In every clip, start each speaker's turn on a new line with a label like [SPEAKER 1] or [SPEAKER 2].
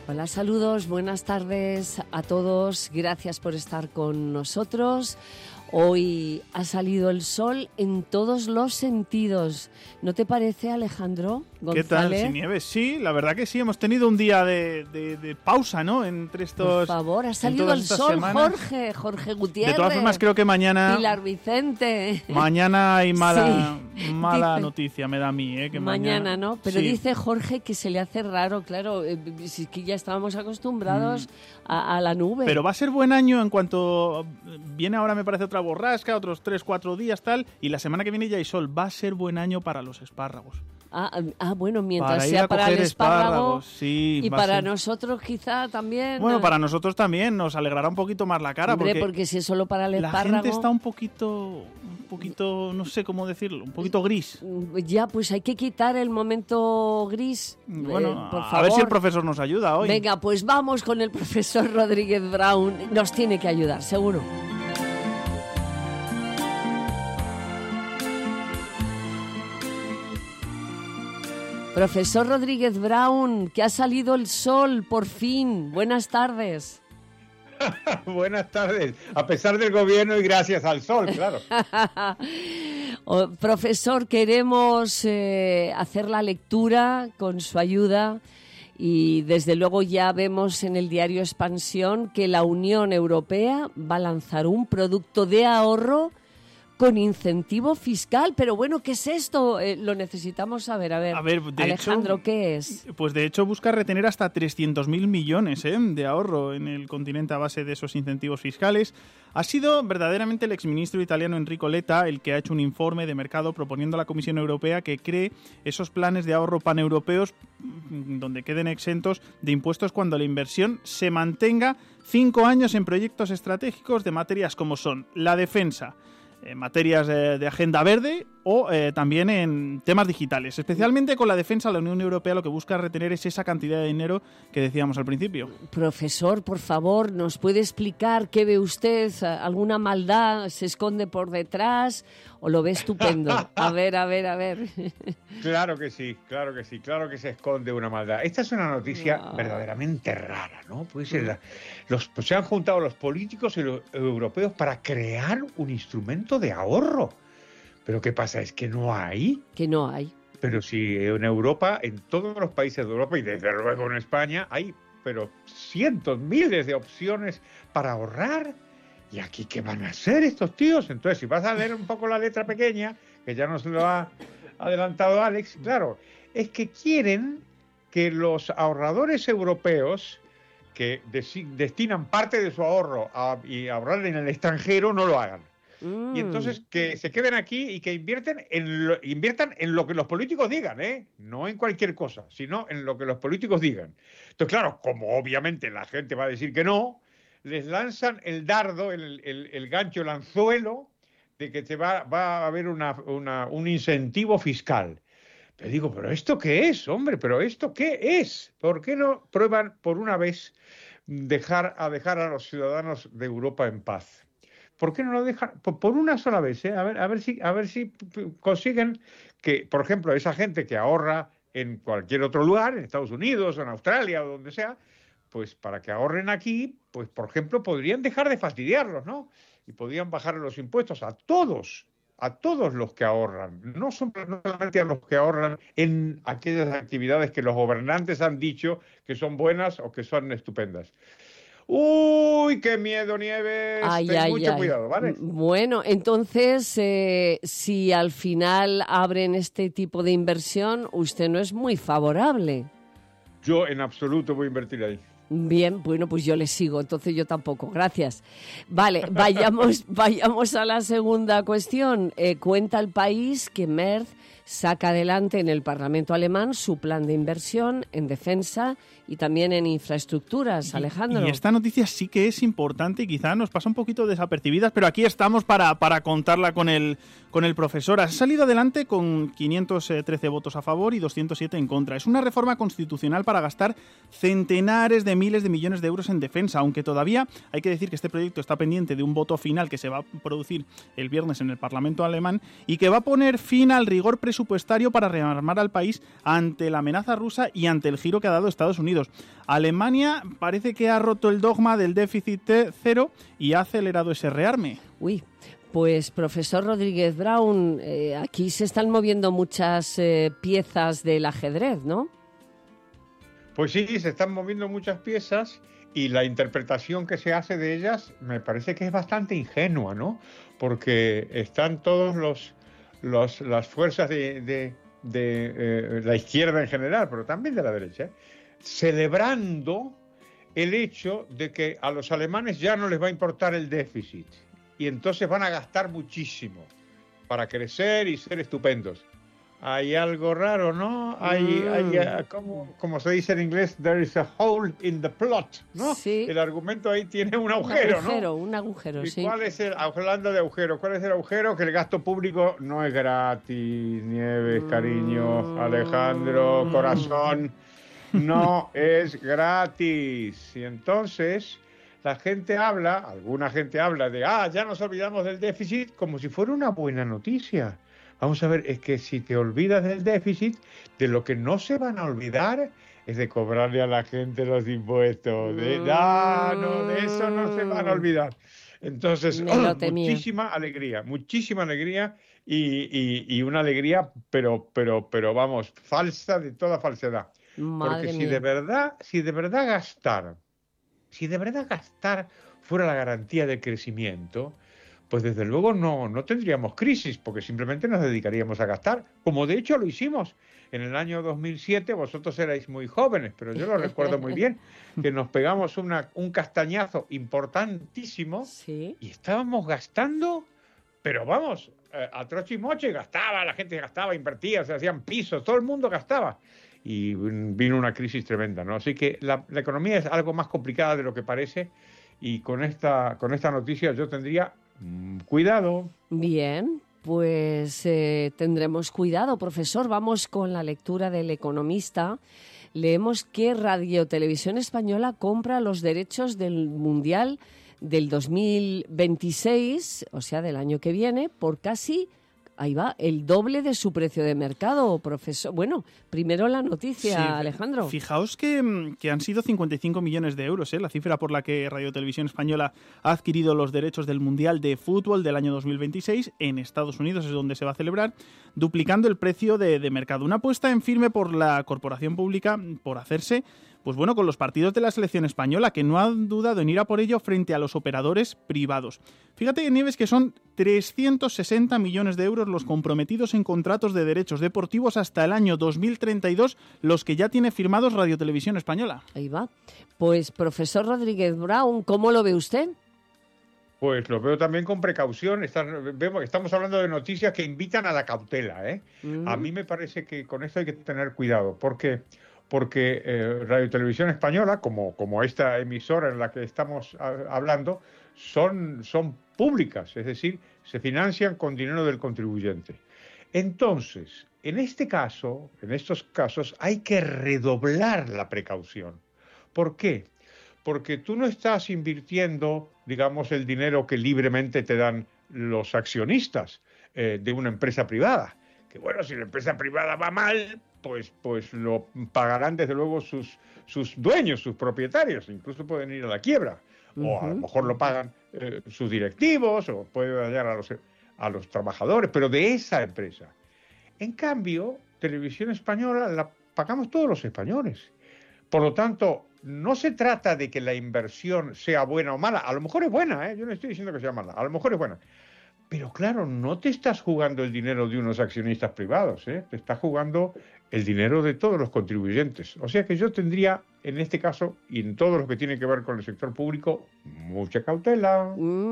[SPEAKER 1] Hola, saludos, buenas tardes a todos. Gracias por estar con nosotros. Hoy ha salido el sol en todos los sentidos. ¿No te parece, Alejandro González?
[SPEAKER 2] ¿Qué tal, Sin Nieves? Sí, la verdad que sí. Hemos tenido un día de pausa, ¿no? Entre estos...
[SPEAKER 1] Por favor, ha salido el sol, Jorge Gutiérrez.
[SPEAKER 2] De todas formas, creo que mañana...
[SPEAKER 1] Pilar Vicente.
[SPEAKER 2] Mañana hay mala
[SPEAKER 1] dice,
[SPEAKER 2] noticia, me da a mí, que
[SPEAKER 1] mañana, ¿no? Pero
[SPEAKER 2] sí.
[SPEAKER 1] Dice Jorge que se le hace raro, claro, si es que ya estábamos acostumbrados a la nube.
[SPEAKER 2] Pero va a ser buen año en cuanto... Viene ahora, me parece, otra borrasca, otros 3-4 días, tal, y la semana que viene ya hay sol. Va a ser buen año para los espárragos.
[SPEAKER 1] Bueno, mientras
[SPEAKER 2] para
[SPEAKER 1] sea para el espárrago
[SPEAKER 2] sí,
[SPEAKER 1] y para nosotros quizá también.
[SPEAKER 2] Bueno, para nosotros también nos alegrará un poquito más la cara.
[SPEAKER 1] Hombre, porque si es solo para el espárrago...
[SPEAKER 2] La gente está un poquito, no sé cómo decirlo, un poquito gris.
[SPEAKER 1] Ya, pues hay que quitar el momento gris.
[SPEAKER 2] Bueno,
[SPEAKER 1] por favor.
[SPEAKER 2] A ver si el profesor nos ayuda hoy.
[SPEAKER 1] Venga, pues vamos con el profesor Rodríguez Brown. Nos tiene que ayudar, seguro. Profesor Rodríguez Brown, que ha salido el sol, por fin. Buenas tardes.
[SPEAKER 3] Buenas tardes, a pesar del gobierno y gracias al sol, claro.
[SPEAKER 1] Profesor, queremos hacer la lectura con su ayuda y desde luego ya vemos en el diario Expansión que la Unión Europea va a lanzar un producto de ahorro con incentivo fiscal, pero bueno, ¿qué es esto? Lo necesitamos saber. A ver Alejandro, ¿qué es?
[SPEAKER 2] Pues de hecho busca retener hasta 300.000 millones de ahorro en el continente a base de esos incentivos fiscales. Ha sido verdaderamente el exministro italiano Enrico Letta el que ha hecho un informe de mercado proponiendo a la Comisión Europea que cree esos planes de ahorro paneuropeos donde queden exentos de impuestos cuando la inversión se mantenga 5 años en proyectos estratégicos de materias como son la defensa, materias de agenda verde o también en temas digitales. Especialmente con la defensa, la Unión Europea lo que busca retener es esa cantidad de dinero que decíamos al principio.
[SPEAKER 1] Profesor, por favor, ¿nos puede explicar qué ve usted? ¿Alguna maldad se esconde por detrás o lo ve estupendo? A ver.
[SPEAKER 3] Claro que sí, claro que se esconde una maldad. Esta es una noticia verdaderamente rara, ¿no? Puede ser se han juntado los políticos y los europeos para crear un instrumento de ahorro. Pero ¿qué pasa? Es que no hay.
[SPEAKER 1] Que no hay.
[SPEAKER 3] Pero si en Europa, en todos los países de Europa y desde luego en España, hay pero cientos, miles de opciones para ahorrar. ¿Y aquí qué van a hacer estos tíos? Entonces, si vas a leer un poco la letra pequeña, que ya nos lo ha adelantado Alex, claro, es que quieren que los ahorradores europeos que destinan parte de su ahorro a ahorrar en el extranjero no lo hagan. Y entonces que se queden aquí y que inviertan en lo que los políticos digan, no en cualquier cosa, sino en lo que los políticos digan. Entonces, claro, como obviamente la gente va a decir que no, les lanzan el dardo, el gancho, el anzuelo de que va a haber un incentivo fiscal. Pero digo, ¿pero esto qué es, hombre? ¿Pero esto qué es? ¿Por qué no prueban por una vez dejar a los ciudadanos de Europa en paz? ¿Por qué no lo dejan por una sola vez? A ver si consiguen que, por ejemplo, esa gente que ahorra en cualquier otro lugar, en Estados Unidos o en Australia o donde sea, pues para que ahorren aquí, pues por ejemplo, podrían dejar de fastidiarlos, ¿no? Y podrían bajar los impuestos a todos los que ahorran, no solamente a los que ahorran en aquellas actividades que los gobernantes han dicho que son buenas o que son estupendas. ¡Uy, qué miedo, Nieves! Ten mucho cuidado, ¿vale?
[SPEAKER 1] Bueno, entonces, si al final abren este tipo de inversión, usted no es muy favorable.
[SPEAKER 3] Yo en absoluto voy a invertir ahí.
[SPEAKER 1] Bien, bueno, pues yo le sigo, entonces yo tampoco, gracias. Vale, vayamos a la segunda cuestión. Cuenta el País que Merz saca adelante en el Parlamento alemán su plan de inversión en defensa y también en infraestructuras, Alejandro.
[SPEAKER 2] Y esta noticia sí que es importante y quizá nos pasa un poquito desapercibida, pero aquí estamos para contarla con el profesor. Ha salido adelante con 513 votos a favor y 207 en contra. Es una reforma constitucional para gastar centenares de miles de millones de euros en defensa, aunque todavía hay que decir que este proyecto está pendiente de un voto final que se va a producir el viernes en el Parlamento alemán y que va a poner fin al rigor presupuestario para rearmar al país ante la amenaza rusa y ante el giro que ha dado Estados Unidos. Alemania parece que ha roto el dogma del déficit cero y ha acelerado ese rearme.
[SPEAKER 1] Uy, pues profesor Rodríguez Brown, aquí se están moviendo muchas piezas del ajedrez, ¿no?
[SPEAKER 3] Pues sí, se están moviendo muchas piezas y la interpretación que se hace de ellas me parece que es bastante ingenua, ¿no? Porque están todos las fuerzas de la izquierda en general, pero también de la derecha, celebrando el hecho de que a los alemanes ya no les va a importar el déficit y entonces van a gastar muchísimo para crecer y ser estupendos. Hay algo raro, ¿no? Como se dice en inglés, there is a hole in the plot, ¿no?
[SPEAKER 1] Sí.
[SPEAKER 3] El argumento ahí tiene un agujero, ¿no?
[SPEAKER 1] Un agujero,
[SPEAKER 3] ¿Y
[SPEAKER 1] sí.
[SPEAKER 3] cuál es hablando de agujero, cuál es el agujero? Que el gasto público no es gratis, Nieves, cariño, Alejandro, corazón, no es gratis. Y entonces alguna gente habla de, ya nos olvidamos del déficit, como si fuera una buena noticia. Vamos a ver, es que si te olvidas del déficit, de lo que no se van a olvidar es de cobrarle a la gente los impuestos. De eso no se van a olvidar. Entonces, muchísima alegría y una alegría, pero vamos, falsa de toda falsedad. Porque si de verdad gastar fuera la garantía del crecimiento, pues desde luego no tendríamos crisis, porque simplemente nos dedicaríamos a gastar, como de hecho lo hicimos en el año 2007. Vosotros erais muy jóvenes, pero yo lo recuerdo muy bien, que nos pegamos un castañazo importantísimo.
[SPEAKER 1] ¿Sí?
[SPEAKER 3] Y estábamos gastando, pero vamos, a troche y moche la gente gastaba, invertía, se hacían pisos, todo el mundo gastaba. Y vino una crisis tremenda, ¿no? Así que la economía es algo más complicada de lo que parece, y con esta noticia yo tendría cuidado.
[SPEAKER 1] Bien, pues tendremos cuidado, profesor. Vamos con la lectura del Economista. Leemos que Radio Televisión Española compra los derechos del Mundial del 2026, o sea, del año que viene, por casi, ahí va, el doble de su precio de mercado, profesor. Bueno, primero la noticia, sí, Alejandro.
[SPEAKER 2] Fijaos que han sido 55 millones de euros, la cifra por la que Radio Televisión Española ha adquirido los derechos del Mundial de Fútbol del año 2026. En Estados Unidos es donde se va a celebrar, duplicando el precio de mercado. Una apuesta en firme por la corporación pública por hacerse, pues bueno, con los partidos de la selección española, que no han dudado en ir a por ello frente a los operadores privados. Fíjate, Nieves, que son 360 millones de euros los comprometidos en contratos de derechos deportivos hasta el año 2032, los que ya tiene firmados Radio Televisión Española.
[SPEAKER 1] Ahí va. Pues, profesor Rodríguez Brown, ¿cómo lo ve usted?
[SPEAKER 3] Pues lo veo también con precaución. Estamos hablando de noticias que invitan a la cautela, ¿eh? A mí me parece que con esto hay que tener cuidado, porque Radio Televisión Española, como esta emisora en la que estamos hablando, son públicas, es decir, se financian con dinero del contribuyente. Entonces, en estos casos, hay que redoblar la precaución. ¿Por qué? Porque tú no estás invirtiendo, digamos, el dinero que libremente te dan los accionistas de una empresa privada. Que bueno, si la empresa privada va mal, pues lo pagarán desde luego sus dueños, sus propietarios, incluso pueden ir a la quiebra, o a lo mejor lo pagan sus directivos, o puede dañar a los trabajadores, pero de esa empresa. En cambio, Televisión Española la pagamos todos los españoles. Por lo tanto, no se trata de que la inversión sea buena o mala. A lo mejor es buena, yo no estoy diciendo que sea mala, a lo mejor es buena. Pero claro, no te estás jugando el dinero de unos accionistas privados, te estás jugando el dinero de todos los contribuyentes. O sea que yo tendría, en este caso, y en todo lo que tiene que ver con el sector público, mucha cautela.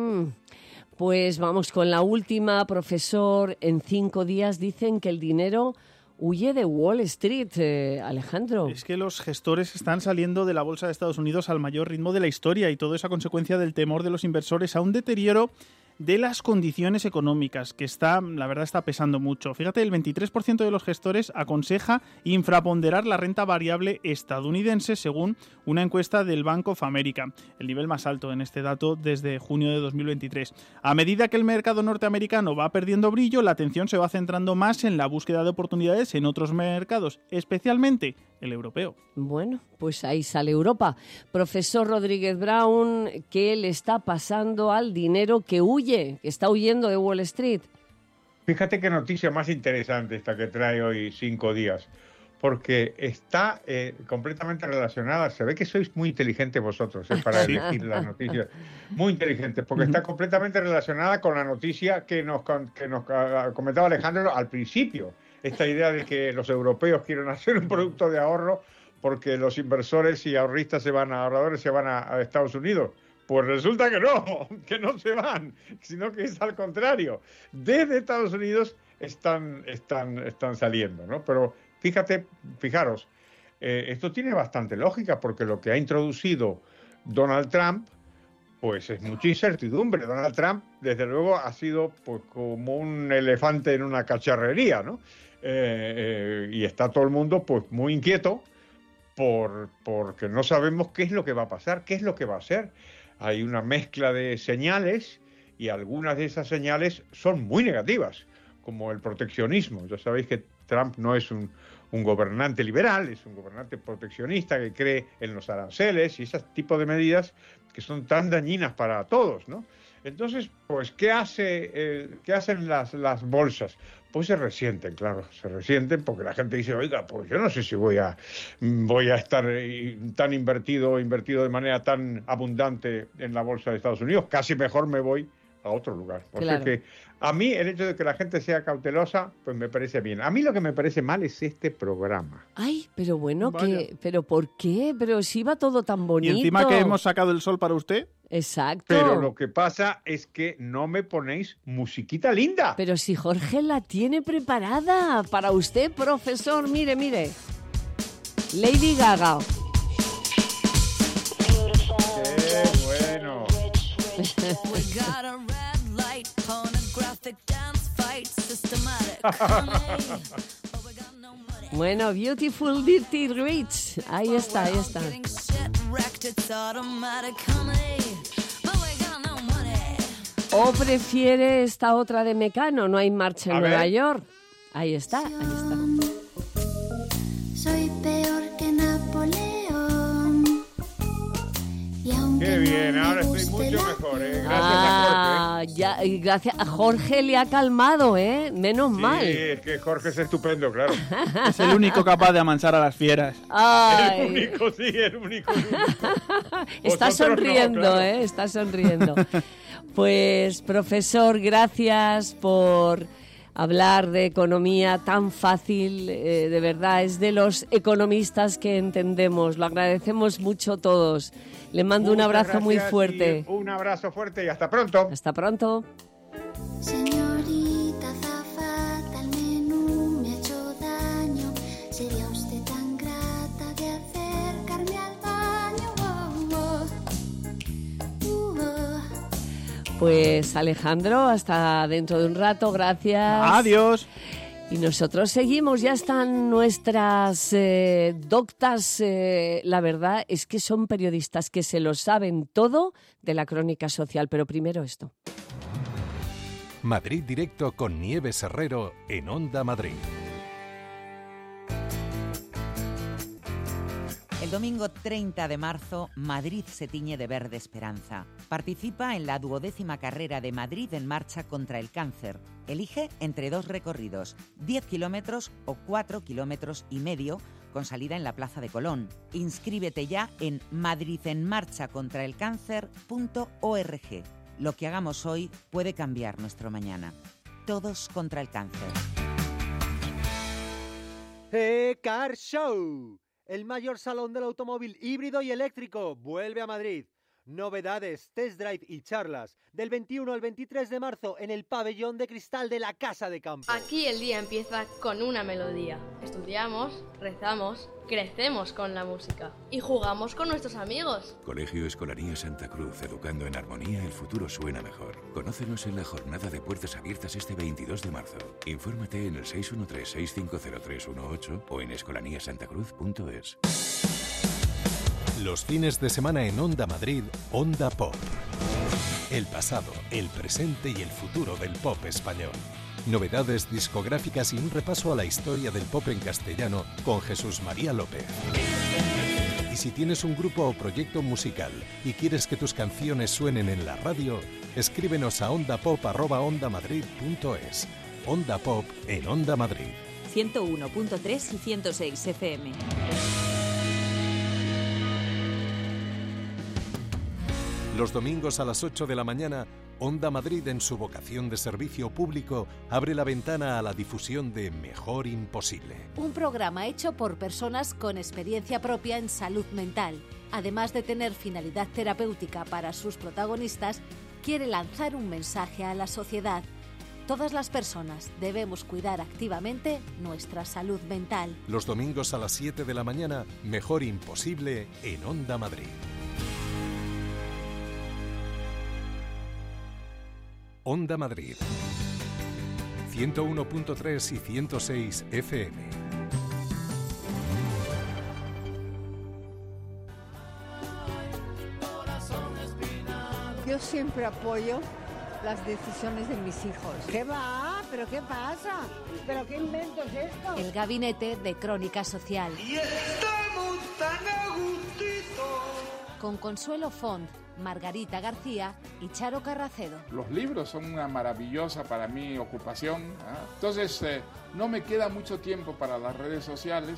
[SPEAKER 1] Pues vamos con la última, profesor. En 5 días dicen que el dinero huye de Wall Street, Alejandro.
[SPEAKER 2] Es que los gestores están saliendo de la bolsa de Estados Unidos al mayor ritmo de la historia, y todo es a consecuencia del temor de los inversores a un deterioro de las condiciones económicas, que la verdad está pesando mucho. Fíjate, el 23% de los gestores aconseja infraponderar la renta variable estadounidense según una encuesta del Bank of America, el nivel más alto en este dato desde junio de 2023. A medida que el mercado norteamericano va perdiendo brillo, la atención se va centrando más en la búsqueda de oportunidades en otros mercados, especialmente el europeo.
[SPEAKER 1] Bueno, pues ahí sale Europa. Profesor Rodríguez Brown, ¿qué le está pasando al dinero que huye, que está huyendo de Wall Street?
[SPEAKER 3] Fíjate qué noticia más interesante esta que trae hoy 5 días, porque está completamente relacionada. Se ve que sois muy inteligentes vosotros para elegir las noticias. Muy inteligentes, porque está completamente relacionada con la noticia que nos comentaba Alejandro al principio. Esta idea de que los europeos quieren hacer un producto de ahorro porque los inversores y ahorradores se van a Estados Unidos. Pues resulta que no se van, sino que es al contrario. Desde Estados Unidos están saliendo, ¿no? Pero fijaros, esto tiene bastante lógica porque lo que ha introducido Donald Trump pues es mucha incertidumbre. Donald Trump, desde luego, ha sido pues como un elefante en una cacharrería, ¿no? Y está todo el mundo pues muy inquieto porque no sabemos qué es lo que va a pasar, qué es lo que va a hacer. Hay una mezcla de señales y algunas de esas señales son muy negativas, como el proteccionismo. Ya sabéis que Trump no es un gobernante liberal, es un gobernante proteccionista que cree en los aranceles y ese tipo de medidas que son tan dañinas para todos, ¿no? Entonces, pues, ¿qué hacen las bolsas? Pues se resienten porque la gente dice, oiga, pues yo no sé si voy a estar tan invertido de manera tan abundante en la bolsa de Estados Unidos, casi mejor me voy a otro lugar. O sea que a mí el hecho de que la gente sea cautelosa, pues me parece bien. A mí lo que me parece mal es este programa.
[SPEAKER 1] Ay, pero bueno, ¿pero por qué? Pero si va todo tan bonito.
[SPEAKER 2] Y encima que hemos sacado el sol para usted.
[SPEAKER 1] Exacto.
[SPEAKER 3] Pero lo que pasa es que no me ponéis musiquita linda.
[SPEAKER 1] Pero si Jorge la tiene preparada para usted, profesor, mire. Lady Gaga.
[SPEAKER 3] ¡Qué bueno!
[SPEAKER 1] Bueno, Beautiful Dirty Rich. Ahí está. ¿O prefiere esta otra de Mecano? No hay marcha en Nueva York. Ahí está.
[SPEAKER 4] Soy peor que Napoleón.
[SPEAKER 3] Qué bien, ahora estoy mucho mejor, Gracias a Jorge.
[SPEAKER 1] Gracias a Jorge, le ha calmado, menos mal.
[SPEAKER 3] Sí, es que Jorge es estupendo, claro.
[SPEAKER 2] Es el único capaz de amansar a las fieras.
[SPEAKER 3] Ay. El único.
[SPEAKER 1] Está sonriendo, no, claro. Está sonriendo. Pues, profesor, gracias por hablar de economía tan fácil, de verdad, es de los economistas que entendemos. Lo agradecemos mucho todos. Le mando un abrazo muy fuerte.
[SPEAKER 3] Un abrazo fuerte y hasta pronto.
[SPEAKER 1] Hasta pronto.
[SPEAKER 4] Señorita azafata, el menú me ha hecho daño. ¿Sería usted tan grata de acercarme al baño?
[SPEAKER 1] Pues Alejandro, hasta dentro de un rato, gracias.
[SPEAKER 2] Adiós.
[SPEAKER 1] Y nosotros seguimos, ya están nuestras doctas, la verdad es que son periodistas que se lo saben todo de la crónica social, pero primero esto.
[SPEAKER 5] Madrid Directo con Nieves Herrero en Onda Madrid.
[SPEAKER 6] El domingo 30 de marzo, Madrid se tiñe de verde esperanza. Participa en la 12ª carrera de Madrid en marcha contra el cáncer. Elige entre 2 recorridos, 10 kilómetros o 4 kilómetros y medio, con salida en la Plaza de Colón. Inscríbete ya en madridenmarchacontraelcáncer.org. Lo que hagamos hoy puede cambiar nuestro mañana. Todos contra el cáncer.
[SPEAKER 7] Car Show. El mayor salón del automóvil híbrido y eléctrico vuelve a Madrid. Novedades, test drive y charlas del 21 al 23 de marzo en el pabellón de cristal de la Casa de Campo.
[SPEAKER 8] Aquí el día empieza con una melodía. Estudiamos, rezamos, crecemos con la música y jugamos con nuestros amigos.
[SPEAKER 9] Colegio Escolanía Santa Cruz, educando en armonía, el futuro suena mejor. Conócenos en la jornada de puertas abiertas este 22 de marzo. Infórmate en el 613-650318 o en escolaniasantacruz.es.
[SPEAKER 5] Los fines de semana en Onda Madrid, Onda Pop. El pasado, el presente y el futuro del pop español. Novedades discográficas y un repaso a la historia del pop en castellano con Jesús María López. Y si tienes un grupo o proyecto musical y quieres que tus canciones suenen en la radio, escríbenos a ondapop@ondamadrid.es. Onda Pop en Onda Madrid.
[SPEAKER 10] 101.3 y 106 FM.
[SPEAKER 5] Los domingos a las 8 de la mañana, Onda Madrid, en su vocación de servicio público, abre la ventana a la difusión de Mejor Imposible.
[SPEAKER 11] Un programa hecho por personas con experiencia propia en salud mental. Además de tener finalidad terapéutica para sus protagonistas, quiere lanzar un mensaje a la sociedad. Todas las personas debemos cuidar activamente nuestra salud mental.
[SPEAKER 5] Los domingos a las 7 de la mañana, Mejor Imposible en Onda Madrid. Onda Madrid, 101.3 y 106 FM.
[SPEAKER 12] Yo siempre apoyo las decisiones de mis hijos.
[SPEAKER 13] ¿Qué va? ¿Pero qué pasa? ¿Pero qué invento es esto?
[SPEAKER 11] El Gabinete de Crónica Social.
[SPEAKER 14] Y estamos tan a gustito.
[SPEAKER 11] Con Consuelo Font, Margarita García y Charo Carracedo.
[SPEAKER 15] Los libros son una maravillosa para mí ocupación, ¿eh? Entonces no me queda mucho tiempo para las redes sociales.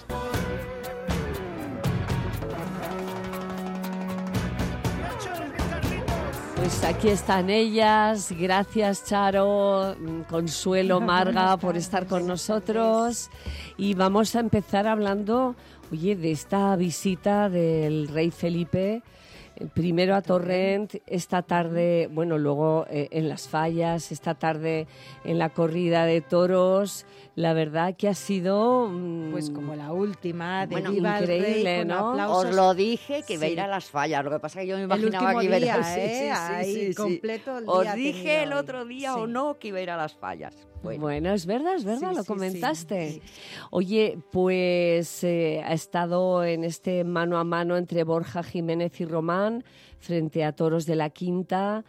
[SPEAKER 1] Pues aquí están ellas. Gracias, Charo, Consuelo, Marga, por estar con nosotros. Y vamos a empezar hablando, oye, de esta visita del rey Felipe. Primero a Torrent, esta tarde, bueno, luego en Las Fallas, esta tarde en la corrida de toros. La verdad que ha sido...
[SPEAKER 13] pues como la última, de
[SPEAKER 1] bueno,
[SPEAKER 13] Viva
[SPEAKER 1] increíble,
[SPEAKER 13] el Rey,
[SPEAKER 1] ¿no?
[SPEAKER 13] con aplausos.
[SPEAKER 16] Os lo dije que iba a
[SPEAKER 13] Sí.
[SPEAKER 16] ir a Las Fallas, lo que pasa es que yo me
[SPEAKER 13] El
[SPEAKER 16] imaginaba
[SPEAKER 13] último
[SPEAKER 16] que iba a ir
[SPEAKER 13] día,
[SPEAKER 16] a...
[SPEAKER 13] ahí completo el día
[SPEAKER 16] Os
[SPEAKER 13] ha
[SPEAKER 16] dije
[SPEAKER 13] tenido
[SPEAKER 16] el
[SPEAKER 13] hoy.
[SPEAKER 16] otro día
[SPEAKER 13] Sí.
[SPEAKER 16] o no que iba a ir a Las Fallas.
[SPEAKER 1] Bueno, es verdad,
[SPEAKER 13] Sí,
[SPEAKER 1] lo
[SPEAKER 13] sí,
[SPEAKER 1] comentaste.
[SPEAKER 13] sí.
[SPEAKER 1] Oye, pues ha estado en este mano a mano entre Borja Jiménez y Román frente a Toros de la Quinta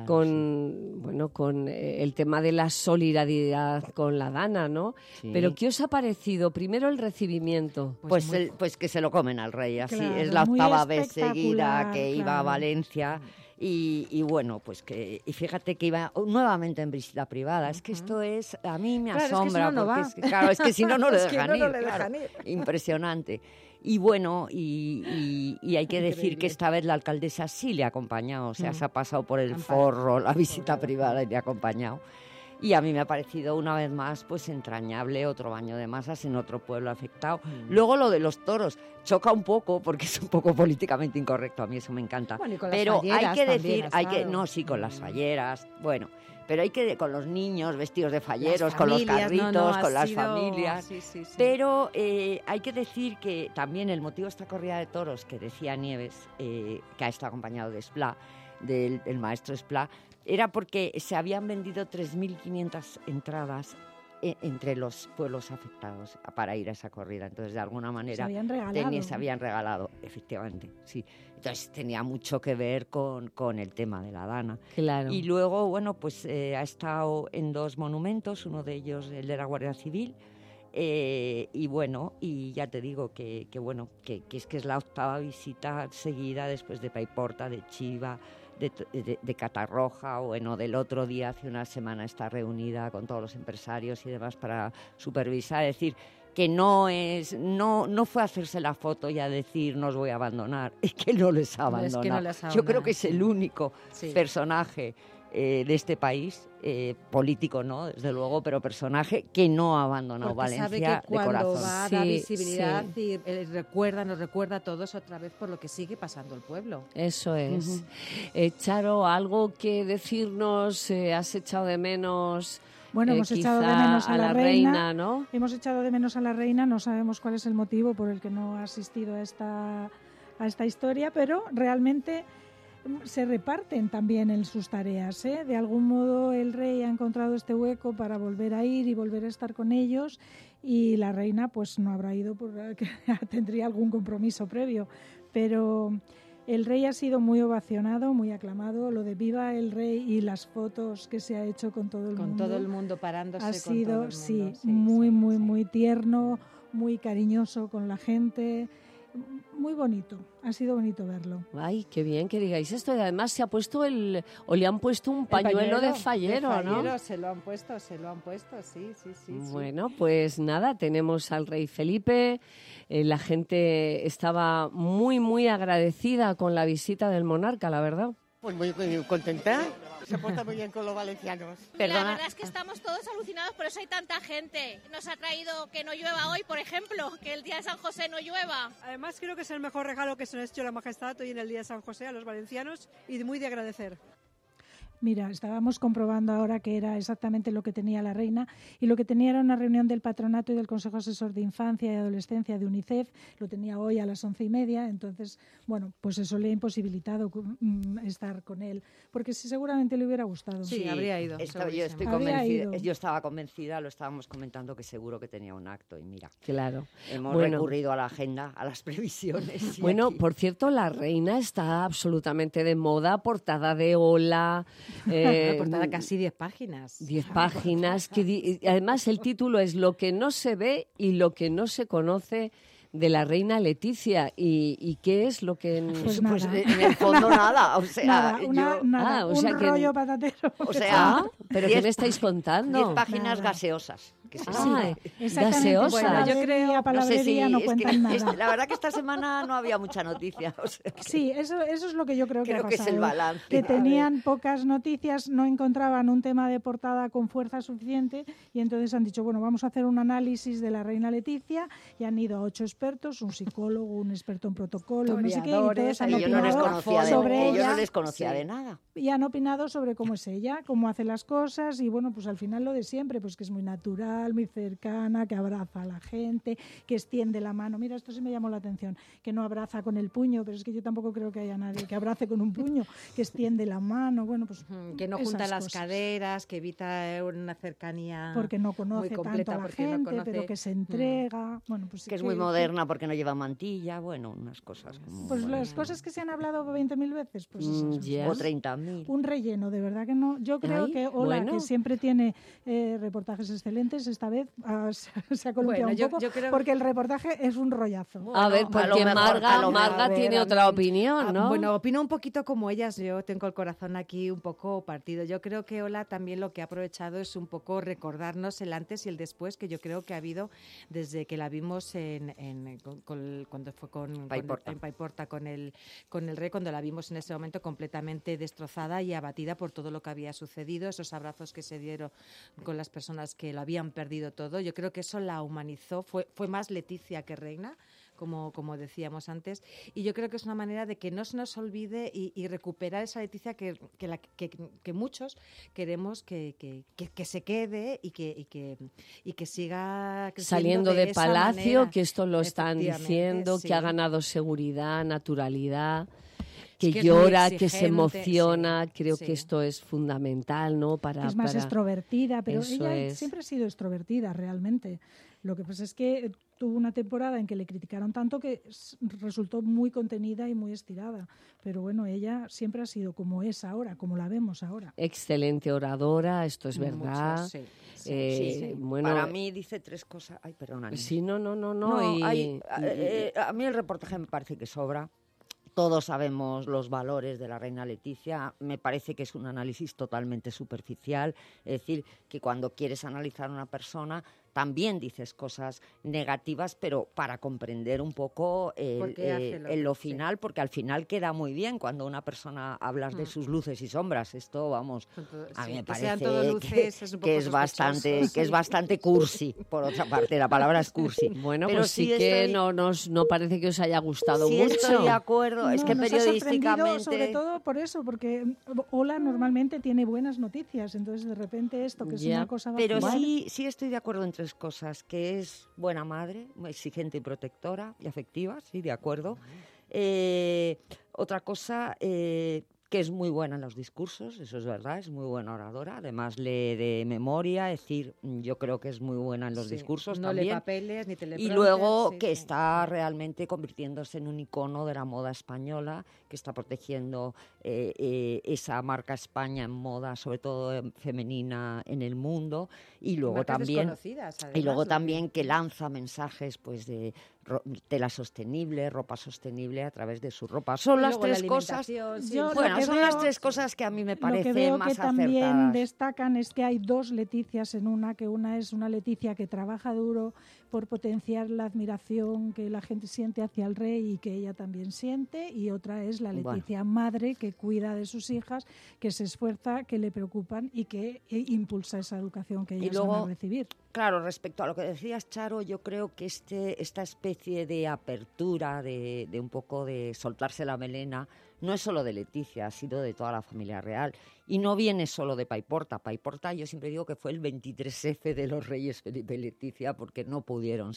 [SPEAKER 1] con el tema de la solidaridad con la Dana, ¿no?
[SPEAKER 16] Sí.
[SPEAKER 1] Pero ¿qué os ha parecido? Primero el recibimiento.
[SPEAKER 16] Pues que se lo comen al rey, así
[SPEAKER 13] Claro,
[SPEAKER 16] es la
[SPEAKER 13] muy
[SPEAKER 16] octava vez seguida
[SPEAKER 13] espectacular,
[SPEAKER 16] que iba a
[SPEAKER 13] claro.
[SPEAKER 16] Valencia. Y bueno, pues que y fíjate que iba nuevamente en visita privada. Es que esto es, a mí me
[SPEAKER 13] Claro, es que
[SPEAKER 16] asombra,
[SPEAKER 13] si no, no
[SPEAKER 16] porque
[SPEAKER 13] va.
[SPEAKER 16] es que, claro, es que si no, no le
[SPEAKER 13] Es que
[SPEAKER 16] dejan
[SPEAKER 13] no,
[SPEAKER 16] ir.
[SPEAKER 13] no le
[SPEAKER 16] claro.
[SPEAKER 13] dejan ir.
[SPEAKER 16] Impresionante. Y bueno, y hay que decir
[SPEAKER 13] Increíble.
[SPEAKER 16] que esta vez la alcaldesa sí le ha acompañado, o sea, se ha pasado por el
[SPEAKER 13] Amparo.
[SPEAKER 16] forro la visita privada y le ha acompañado. Y a mí me ha parecido una vez más pues entrañable otro baño de masas en otro pueblo afectado. Luego lo de los toros choca un poco porque es un poco políticamente incorrecto, a mí eso me encanta.
[SPEAKER 13] Bueno, y con las
[SPEAKER 16] pero hay
[SPEAKER 13] falleras
[SPEAKER 16] que
[SPEAKER 13] también
[SPEAKER 16] decir,
[SPEAKER 13] ha
[SPEAKER 16] hay que
[SPEAKER 13] estado.
[SPEAKER 16] no, sí, con las falleras, bueno, pero hay que con los niños vestidos de falleros, con los
[SPEAKER 13] familias,
[SPEAKER 16] carritos,
[SPEAKER 13] no, ha
[SPEAKER 16] con las
[SPEAKER 13] sido-
[SPEAKER 16] familias.
[SPEAKER 13] sí, sí, sí.
[SPEAKER 16] Pero hay que decir que también el motivo de esta corrida de toros que decía Nieves, que ha estado acompañado de Esplá, del maestro Esplá, era porque se habían vendido 3.500 entradas entre los pueblos afectados para ir a esa corrida. Entonces, de alguna manera,
[SPEAKER 13] Se habían regalado.
[SPEAKER 16] se habían regalado, efectivamente, sí. Entonces, tenía mucho que ver con el tema de la Dana.
[SPEAKER 1] Claro.
[SPEAKER 16] Y luego, bueno, pues ha estado en 2 monumentos, uno de ellos el de la Guardia Civil, y bueno, y ya te digo que es la octava visita seguida después de Paiporta, de Chiva, de Catarroja, o bueno, del otro día, hace una semana, está reunida con todos los empresarios y demás para supervisar, es decir, que no fue a hacerse la foto y a decir no os voy a abandonar, es que no les ha
[SPEAKER 13] No, es
[SPEAKER 16] abandonado.
[SPEAKER 13] que no les ha
[SPEAKER 16] Yo creo
[SPEAKER 13] abandonado,
[SPEAKER 16] que es el único
[SPEAKER 13] Sí.
[SPEAKER 16] personaje de este país, político no, desde luego, pero personaje que no ha abandonado
[SPEAKER 17] Porque
[SPEAKER 16] Valencia
[SPEAKER 17] sabe que cuando
[SPEAKER 16] de corazón.
[SPEAKER 17] va a dar visibilidad y nos recuerda a todos otra vez por lo que sigue pasando el pueblo.
[SPEAKER 1] Eso es. Charo, ¿algo que decirnos? ¿Has echado de menos?
[SPEAKER 18] Bueno, hemos echado de menos a la reina,
[SPEAKER 1] ¿no?
[SPEAKER 18] Hemos echado de menos a la reina, no sabemos cuál es el motivo por el que no ha asistido a esta historia, pero realmente se reparten también en sus tareas, De algún modo el rey ha encontrado este hueco para volver a ir y volver a estar con ellos, y la reina pues no habrá ido porque tendría algún compromiso previo, pero el rey ha sido muy ovacionado, muy aclamado. Lo de viva el rey y las fotos que se ha hecho con todo el mundo.
[SPEAKER 17] Con todo el mundo parándose.
[SPEAKER 18] Ha sido,
[SPEAKER 17] con todo el mundo.
[SPEAKER 18] muy tierno, muy cariñoso con la gente. Muy bonito, ha sido bonito verlo.
[SPEAKER 1] Ay, qué bien que digáis esto. Y además le han puesto un pañuelo de fallero, ¿no?
[SPEAKER 17] Se lo han puesto, sí.
[SPEAKER 1] Bueno, pues nada, tenemos al rey Felipe. La gente estaba muy agradecida con la visita del monarca, la verdad.
[SPEAKER 13] Pues muy contenta. Se porta muy bien con los valencianos.
[SPEAKER 19] La verdad es que estamos todos alucinados, por eso hay tanta gente. Nos ha traído que no llueva hoy, por ejemplo, que el día de San José no llueva.
[SPEAKER 20] Además, creo que es el mejor regalo que se nos ha hecho la Majestad hoy en el día de San José a los valencianos y muy de agradecer.
[SPEAKER 18] Mira, estábamos comprobando ahora que era exactamente lo que tenía la reina, y lo que tenía era una reunión del Patronato y del Consejo Asesor de Infancia y Adolescencia de UNICEF. Lo tenía hoy a las 11:30, entonces, bueno, pues eso le ha imposibilitado estar con él, porque seguramente le hubiera gustado.
[SPEAKER 17] Sí, habría ido.
[SPEAKER 16] Yo estaba convencida, lo estábamos comentando, que seguro que tenía un acto, y mira,
[SPEAKER 1] claro,
[SPEAKER 16] hemos recurrido a la agenda, a las previsiones.
[SPEAKER 1] Bueno, por cierto, la reina está absolutamente de moda, portada de Hola.
[SPEAKER 17] Portada casi 10 páginas.
[SPEAKER 1] 10 páginas. Además, el título es Lo que no se ve y lo que no se conoce de la reina Leticia. ¿Y qué es lo que...?
[SPEAKER 16] Pues en el fondo nada. O sea,
[SPEAKER 18] un rollo patatero.
[SPEAKER 16] O sea,
[SPEAKER 1] ¿pero qué me estáis contando?
[SPEAKER 16] 10 páginas gaseosas.
[SPEAKER 1] Gaseosas.
[SPEAKER 18] Bueno, yo creo palabrería no cuentan nada.
[SPEAKER 16] La verdad que esta semana no había mucha noticia. O sea,
[SPEAKER 18] sí, eso es lo que yo creo que ha pasado.
[SPEAKER 16] Que es el balance.
[SPEAKER 18] Que tenían pocas noticias, no encontraban un tema de portada con fuerza suficiente, y entonces han dicho, bueno, vamos a hacer un análisis de la reina Leticia, y han ido a 8 expertos, un psicólogo, un experto en protocolo, no sé qué, y todos han opinado sobre ella.
[SPEAKER 16] Yo no les conocía de nada.
[SPEAKER 18] Y han opinado sobre cómo es ella, cómo hace las cosas, y bueno, pues al final lo de siempre, pues que es muy natural, muy cercana, que abraza a la gente, que extiende la mano. Mira, esto sí me llamó la atención, que no abraza con el puño, pero es que yo tampoco creo que haya nadie que abrace con un puño, que extiende la mano, bueno, pues
[SPEAKER 17] que no junta las caderas, que evita una cercanía
[SPEAKER 18] porque no conoce
[SPEAKER 17] muy completa,
[SPEAKER 18] tanto a la gente, pero que se entrega, bueno, pues sí
[SPEAKER 16] que es muy moderna porque no lleva mantilla, bueno, unas cosas como...
[SPEAKER 18] Pues las cosas que se han hablado 20.000 veces, pues esas
[SPEAKER 16] o 30.000.
[SPEAKER 18] Un relleno, de verdad que no. Yo creo que Hola, que siempre tiene reportajes excelentes, esta vez se ha columpiado un poco, porque el reportaje es un rollazo.
[SPEAKER 1] Bueno, a ver, porque Marga tiene otra opinión, ¿no?
[SPEAKER 17] Bueno, opino un poquito como ellas, yo tengo el corazón aquí un poco partido. Yo creo que Hola también lo que ha aprovechado es un poco recordarnos el antes y el después, que yo creo que ha habido desde que la vimos cuando fue en Paiporta con el rey, cuando la vimos en ese momento completamente destrozada y abatida por todo lo que había sucedido, esos abrazos que se dieron con las personas que lo habían perdido todo. Yo creo que eso la humanizó, fue más Leticia que reina, como decíamos antes, y yo creo que es una manera de que no se nos olvide y recuperar esa Leticia que muchos queremos que se quede y que siga creciendo
[SPEAKER 1] saliendo de palacio,
[SPEAKER 17] manera.
[SPEAKER 1] Que esto lo están diciendo, sí. Que ha ganado seguridad, naturalidad, que llora, que se emociona. Sí, creo que esto es fundamental, ¿no?
[SPEAKER 18] Es más extrovertida, pero ella siempre ha sido extrovertida realmente. Lo que pasa es que tuvo una temporada en que le criticaron tanto que resultó muy contenida y muy estirada. Pero bueno, ella siempre ha sido como es ahora, como la vemos ahora.
[SPEAKER 1] Excelente oradora, esto es verdad.
[SPEAKER 16] Mucho, sí. Bueno, para mí dice 3 cosas. Ay, perdona.
[SPEAKER 1] Sí, no.
[SPEAKER 16] A mí el reportaje me parece que sobra. Todos sabemos los valores de la reina Leticia. Me parece que es un análisis totalmente superficial. Es decir, que cuando quieres analizar a una persona, también dices cosas negativas, pero para comprender un poco lo final, porque al final queda muy bien cuando una persona hablas de sus luces y sombras. Esto, vamos, a mí me parece que es bastante cursi, por otra parte, la palabra es cursi.
[SPEAKER 1] Bueno, pero pues sí que no parece que os haya gustado mucho.
[SPEAKER 16] Estoy de acuerdo, es que periodísticamente...
[SPEAKER 18] Sobre todo por eso, porque Hola normalmente tiene buenas noticias, entonces de repente esto, que es una cosa...
[SPEAKER 16] Pero sí estoy de acuerdo en tres cosas, que es buena madre, muy exigente y protectora y afectiva, sí, de acuerdo. Otra cosa, que es muy buena en los discursos, eso es verdad, es muy buena oradora, además lee de memoria, es decir, yo creo que es muy buena en los discursos
[SPEAKER 17] no
[SPEAKER 16] también.
[SPEAKER 17] Lee papeles, ni teleprompter,
[SPEAKER 16] y luego que está realmente convirtiéndose en un icono de la moda española, que está protegiendo esa marca España en moda, sobre todo femenina en el mundo, y luego también que lanza mensajes pues de tela sostenible, ropa sostenible a través de su ropa. Son las tres cosas. Son las tres cosas que a mí me parecen
[SPEAKER 18] más acertadas. Lo que veo que también destacan es que hay dos Leticias en una, que una es una Leticia que trabaja duro por potenciar la admiración que la gente siente hacia el rey y que ella también siente, y otra es la Leticia madre, que cuida de sus hijas, que se esfuerza, que le preocupan y que impulsa esa educación que ellas van a recibir.
[SPEAKER 16] Claro, respecto a lo que decías, Charo, yo creo que esta especie de apertura, de un poco de soltarse la melena, no es solo de Leticia, ha sido de toda la familia real. Y no viene solo de Paiporta. Paiporta, yo siempre digo que fue el 23F de los reyes Felipe y Leticia, porque no pudieron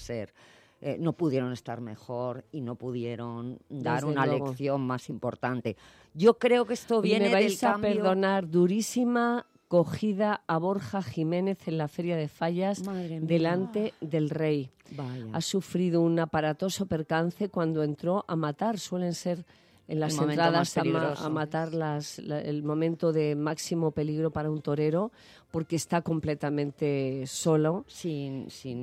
[SPEAKER 16] estar mejor y no pudieron dar una lección más importante. Yo creo que esto viene del cambio... Me vais a perdonar,
[SPEAKER 1] durísima cogida a Borja Jiménez en la Feria de Fallas delante del rey.
[SPEAKER 16] Vaya.
[SPEAKER 1] Ha sufrido un aparatoso percance cuando entró a matar. Suelen ser en las entradas a matar el momento de máximo peligro para un torero, porque está completamente solo, sin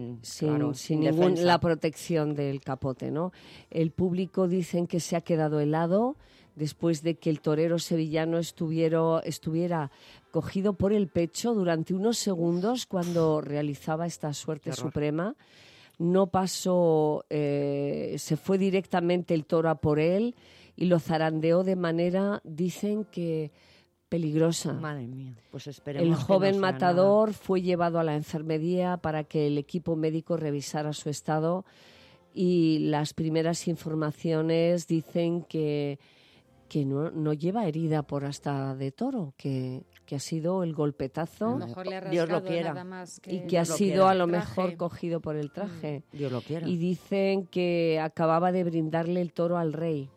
[SPEAKER 1] la protección del capote, ¿no? El público dicen que se ha quedado helado después de que el torero sevillano estuviera cogido por el pecho durante unos segundos cuando realizaba esta suerte suprema. No pasó, se fue directamente el toro a por él y lo zarandeó de manera, dicen que peligrosa.
[SPEAKER 16] Madre mía, pues esperemos.
[SPEAKER 1] El joven matador fue llevado a la enfermería para que el equipo médico revisara su estado, y las primeras informaciones dicen que no lleva herida por asta de toro, que ha sido el golpetazo,
[SPEAKER 17] a lo mejor le ha
[SPEAKER 16] Dios lo quiera,
[SPEAKER 17] nada más que
[SPEAKER 1] y que ha sido a lo mejor cogido por el traje.
[SPEAKER 16] Dios lo quiera.
[SPEAKER 1] Y dicen que acababa de brindarle el toro al rey.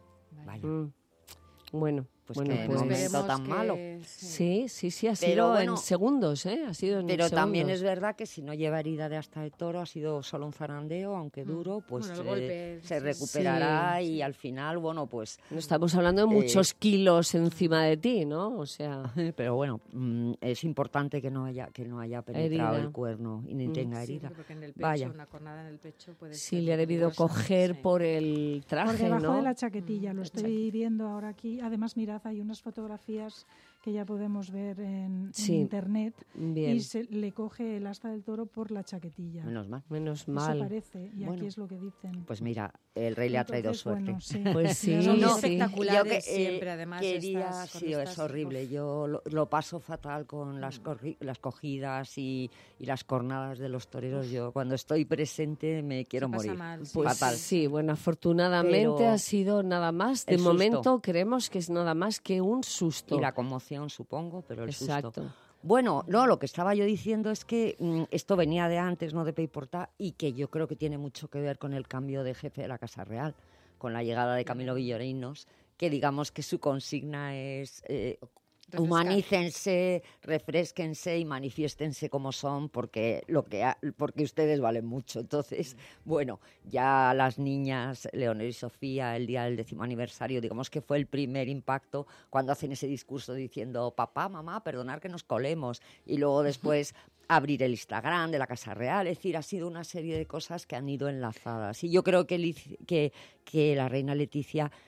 [SPEAKER 1] Bueno,
[SPEAKER 16] pues momento tan malo.
[SPEAKER 1] Sí, ha sido en segundos, ha sido en
[SPEAKER 16] pero
[SPEAKER 1] segundos.
[SPEAKER 16] También es verdad que si no lleva herida de asta de toro, ha sido solo un zarandeo, aunque duro, pues se recuperará y al final, pues...
[SPEAKER 1] No estamos hablando de muchos kilos encima de ti, ¿no? O sea...
[SPEAKER 16] Pero bueno, es importante que no haya penetrado el cuerno y ni tenga herida.
[SPEAKER 17] Sí, porque en el pecho, una cornada en el pecho puede ser...
[SPEAKER 1] Sí, le ha debido coger por el traje,
[SPEAKER 18] por debajo de la chaquetilla, lo estoy viendo ahora aquí. Además, mirad, hay unas fotografías que ya podemos ver en internet.
[SPEAKER 1] Bien.
[SPEAKER 18] Y le coge el asta del toro por la chaquetilla.
[SPEAKER 16] Menos mal.
[SPEAKER 18] Eso parece, y aquí es lo que dicen.
[SPEAKER 16] Pues mira, el rey le ha traído suerte.
[SPEAKER 1] Pues sí.
[SPEAKER 17] Son espectaculares siempre, además.
[SPEAKER 16] Es horrible. Yo lo paso fatal con las cogidas y las cornadas de los toreros. Yo cuando estoy presente me quiero morir.
[SPEAKER 17] Mal,
[SPEAKER 16] fatal.
[SPEAKER 1] Sí, bueno, afortunadamente ha sido nada más. De momento creemos que es nada más que un susto.
[SPEAKER 16] Y la conmoción, supongo, pero el
[SPEAKER 1] Exacto.
[SPEAKER 16] susto. Bueno, lo que estaba yo diciendo es que esto venía de antes, no de Paiporta, y que yo creo que tiene mucho que ver con el cambio de jefe de la Casa Real, con la llegada de Camilo Villoreynos, que digamos que su consigna es humanícense, refrésquense y manifiéstense como son, porque ustedes valen mucho. Entonces, bueno, ya las niñas, Leonor y Sofía, el día del 10º aniversario, digamos que fue el primer impacto cuando hacen ese discurso diciendo papá, mamá, perdonar que nos colemos, y luego después abrir el Instagram de la Casa Real. Es decir, ha sido una serie de cosas que han ido enlazadas. Y yo creo que la reina Leticia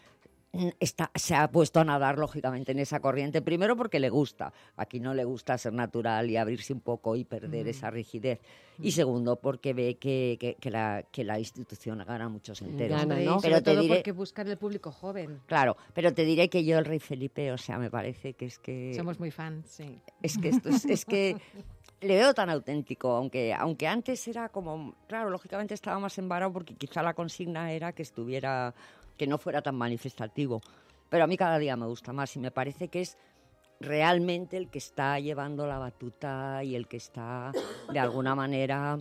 [SPEAKER 16] se ha puesto a nadar, lógicamente, en esa corriente. Primero porque le gusta. Aquí no le gusta ser natural y abrirse un poco y perder esa rigidez. Y segundo, porque ve que la institución gana muchos enteros.
[SPEAKER 17] Gana, ¿no? Pero te diré, porque buscar el público joven.
[SPEAKER 16] Claro, pero te diré que yo el rey Felipe, o sea, me parece que es que...
[SPEAKER 17] Somos muy fans, sí.
[SPEAKER 16] Es que esto es que... Le veo tan auténtico, aunque antes era como... Claro, lógicamente estaba más embarado porque quizá la consigna era que estuviera... que no fuera tan manifestativo. Pero a mí cada día me gusta más y me parece que es realmente el que está llevando la batuta y el que está, de alguna manera,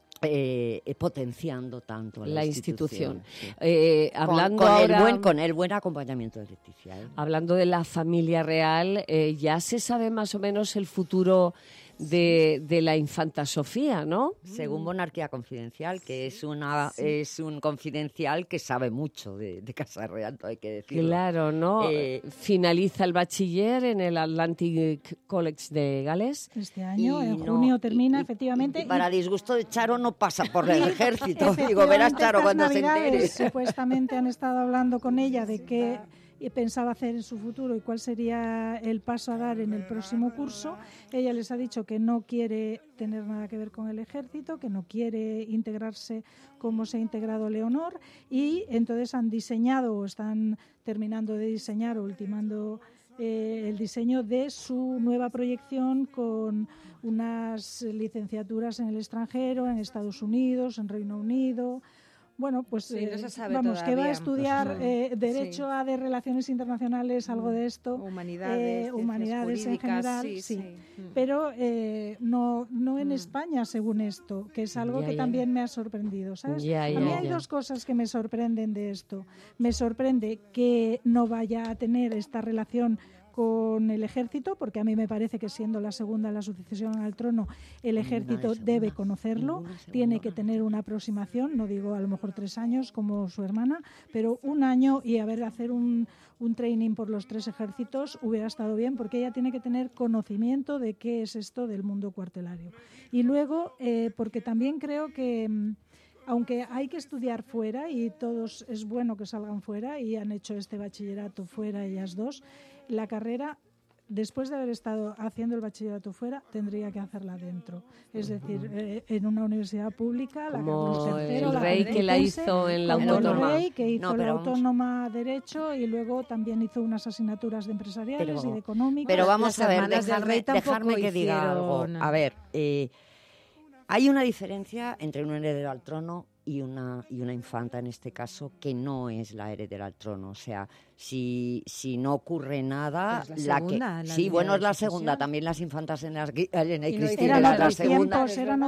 [SPEAKER 16] potenciando tanto la institución. Sí.
[SPEAKER 1] Hablando ahora,
[SPEAKER 16] con el buen acompañamiento de Leticia.
[SPEAKER 1] Hablando de la familia real, ya se sabe más o menos el futuro de la infanta Sofía, ¿no?
[SPEAKER 16] Según Monarquía Confidencial, que es un confidencial que sabe mucho de Casa Real, hay que decirlo.
[SPEAKER 1] Claro, ¿no? Finaliza el bachiller en el Atlantic College de Gales.
[SPEAKER 18] Este año, en junio termina, efectivamente.
[SPEAKER 16] Y para disgusto de Charo no pasa por el ejército. Digo, verás, Charo, cuando se entere.
[SPEAKER 18] Supuestamente han estado hablando con ella de qué pensaba hacer en su futuro y cuál sería el paso a dar en el próximo curso. Ella les ha dicho que no quiere tener nada que ver con el ejército, que no quiere integrarse como se ha integrado Leonor, y entonces han diseñado o están terminando de diseñar o ultimando el diseño de su nueva proyección con unas licenciaturas en el extranjero, en Estados Unidos, en Reino Unido. Bueno, pues
[SPEAKER 17] sí, no se sabe
[SPEAKER 18] vamos,
[SPEAKER 17] todavía.
[SPEAKER 18] Que va a estudiar Derecho de Relaciones Internacionales, algo de esto. Humanidades en general, sí. Pero no en España, según esto, que es algo que también me ha sorprendido, ¿sabes? A mí hay dos cosas que me sorprenden de esto. Me sorprende que no vaya a tener esta relación con el ejército, porque a mí me parece que siendo la segunda en la sucesión al trono, el ejército debe conocerlo, tiene que tener una aproximación, no digo a lo mejor 3 años como su hermana, pero 1 año y hacer un training por los 3 ejércitos hubiera estado bien, porque ella tiene que tener conocimiento de qué es esto del mundo cuartelario. Y luego, porque también creo que aunque hay que estudiar fuera y todos es bueno que salgan fuera y han hecho este bachillerato fuera ellas dos, la carrera, después de haber estado haciendo el bachillerato fuera, tendría que hacerla dentro. Es decir, en una universidad pública,
[SPEAKER 1] como el rey que la hizo en la autónoma.
[SPEAKER 18] El rey que hizo la autónoma Derecho y luego también hizo unas asignaturas de empresariales y de económicas.
[SPEAKER 16] Pero vamos a ver, dejarme que diga algo. A ver, hay una diferencia entre un heredero al trono y una infanta, en este caso, que no es la heredera al trono. O sea, si no ocurre nada...
[SPEAKER 17] Pues la segunda,
[SPEAKER 16] sí, bueno, es la segunda. También las infantas en Elena y Cristina
[SPEAKER 18] eran
[SPEAKER 16] la segunda.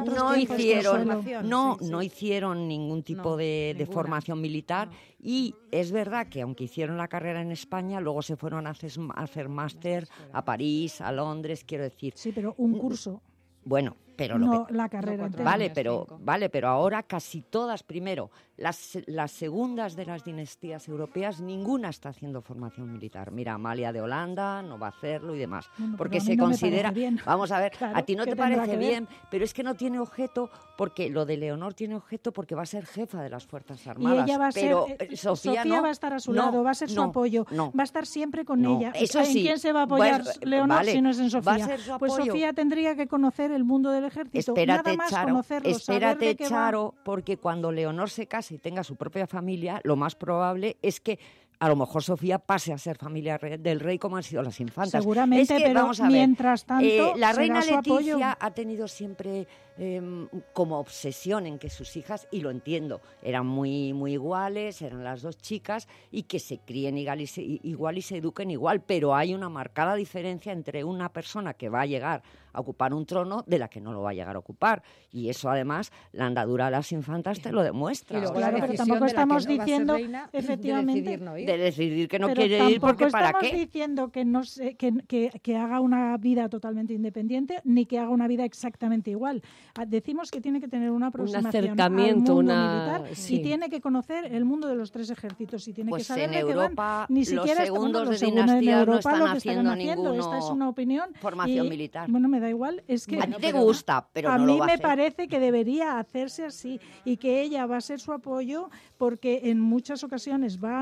[SPEAKER 18] No
[SPEAKER 16] hicieron ningún tipo de formación militar. Y es verdad que aunque hicieron la carrera en España, luego se fueron a hacer máster a París, a Londres, quiero decir.
[SPEAKER 18] Sí, pero un curso.
[SPEAKER 16] Bueno, pero
[SPEAKER 18] la carrera entera.
[SPEAKER 16] Vale, pero ahora casi todas, primero, las segundas de las dinastías europeas, ninguna está haciendo formación militar. Mira, Amalia de Holanda no va a hacerlo y demás, porque se considera... Vamos a ver, claro, a ti no te parece bien, pero es que no tiene objeto, porque lo de Leonor tiene objeto porque va a ser jefa de las Fuerzas Armadas.
[SPEAKER 18] Y ella va a
[SPEAKER 16] pero
[SPEAKER 18] ser,
[SPEAKER 16] Sofía
[SPEAKER 18] va a estar a su lado, va a ser su apoyo, va a estar siempre con ella.
[SPEAKER 16] Eso sí.
[SPEAKER 18] ¿En quién se va a apoyar Leonor si no es en Sofía?
[SPEAKER 16] Va a ser su
[SPEAKER 18] pues
[SPEAKER 16] apoyo.
[SPEAKER 18] Sofía tendría que conocer el mundo del ejército.
[SPEAKER 16] Espérate,
[SPEAKER 18] nada más
[SPEAKER 16] Charo,
[SPEAKER 18] conocerlo,
[SPEAKER 16] espérate, Charo, porque cuando Leonor se case y tenga su propia familia, lo más probable es que a lo mejor Sofía pase a ser familia del rey como han sido las infantas.
[SPEAKER 18] Seguramente,
[SPEAKER 16] es que,
[SPEAKER 18] pero
[SPEAKER 16] vamos a ver,
[SPEAKER 18] mientras tanto
[SPEAKER 16] la reina
[SPEAKER 18] Leticia
[SPEAKER 16] apoyo ha tenido siempre como obsesión en que sus hijas, y lo entiendo, eran muy, muy iguales, eran las dos chicas, y que se críen igual y se eduquen igual, pero hay una marcada diferencia entre una persona que va a llegar a ocupar un trono de la que no lo va a llegar a ocupar. Y eso, además, la andadura de las infantas te lo demuestra.
[SPEAKER 17] Y luego
[SPEAKER 18] claro, pero tampoco estamos diciendo, efectivamente,
[SPEAKER 16] de decidir que no quiere ir porque ¿para qué?
[SPEAKER 18] Tampoco estamos diciendo que, no sé, que haga una vida totalmente independiente ni que haga una vida exactamente igual. Decimos que tiene que tener una aproximación
[SPEAKER 1] acercamiento,
[SPEAKER 18] al mundo militar y tiene que conocer el mundo de los 3 ejércitos y tiene que saber
[SPEAKER 16] en
[SPEAKER 18] de
[SPEAKER 16] Europa,
[SPEAKER 18] qué van. Ni siquiera
[SPEAKER 16] los segundos de dinastía no están haciendo ninguna
[SPEAKER 18] Esta es una opinión.
[SPEAKER 16] Formación militar.
[SPEAKER 18] Bueno, me da igual. Es que
[SPEAKER 16] a ti te gusta, pero
[SPEAKER 18] a
[SPEAKER 16] no
[SPEAKER 18] mí
[SPEAKER 16] lo va a
[SPEAKER 18] me
[SPEAKER 16] hacer.
[SPEAKER 18] parece que debería hacerse así y que ella va a ser su apoyo porque en muchas ocasiones va a necesitar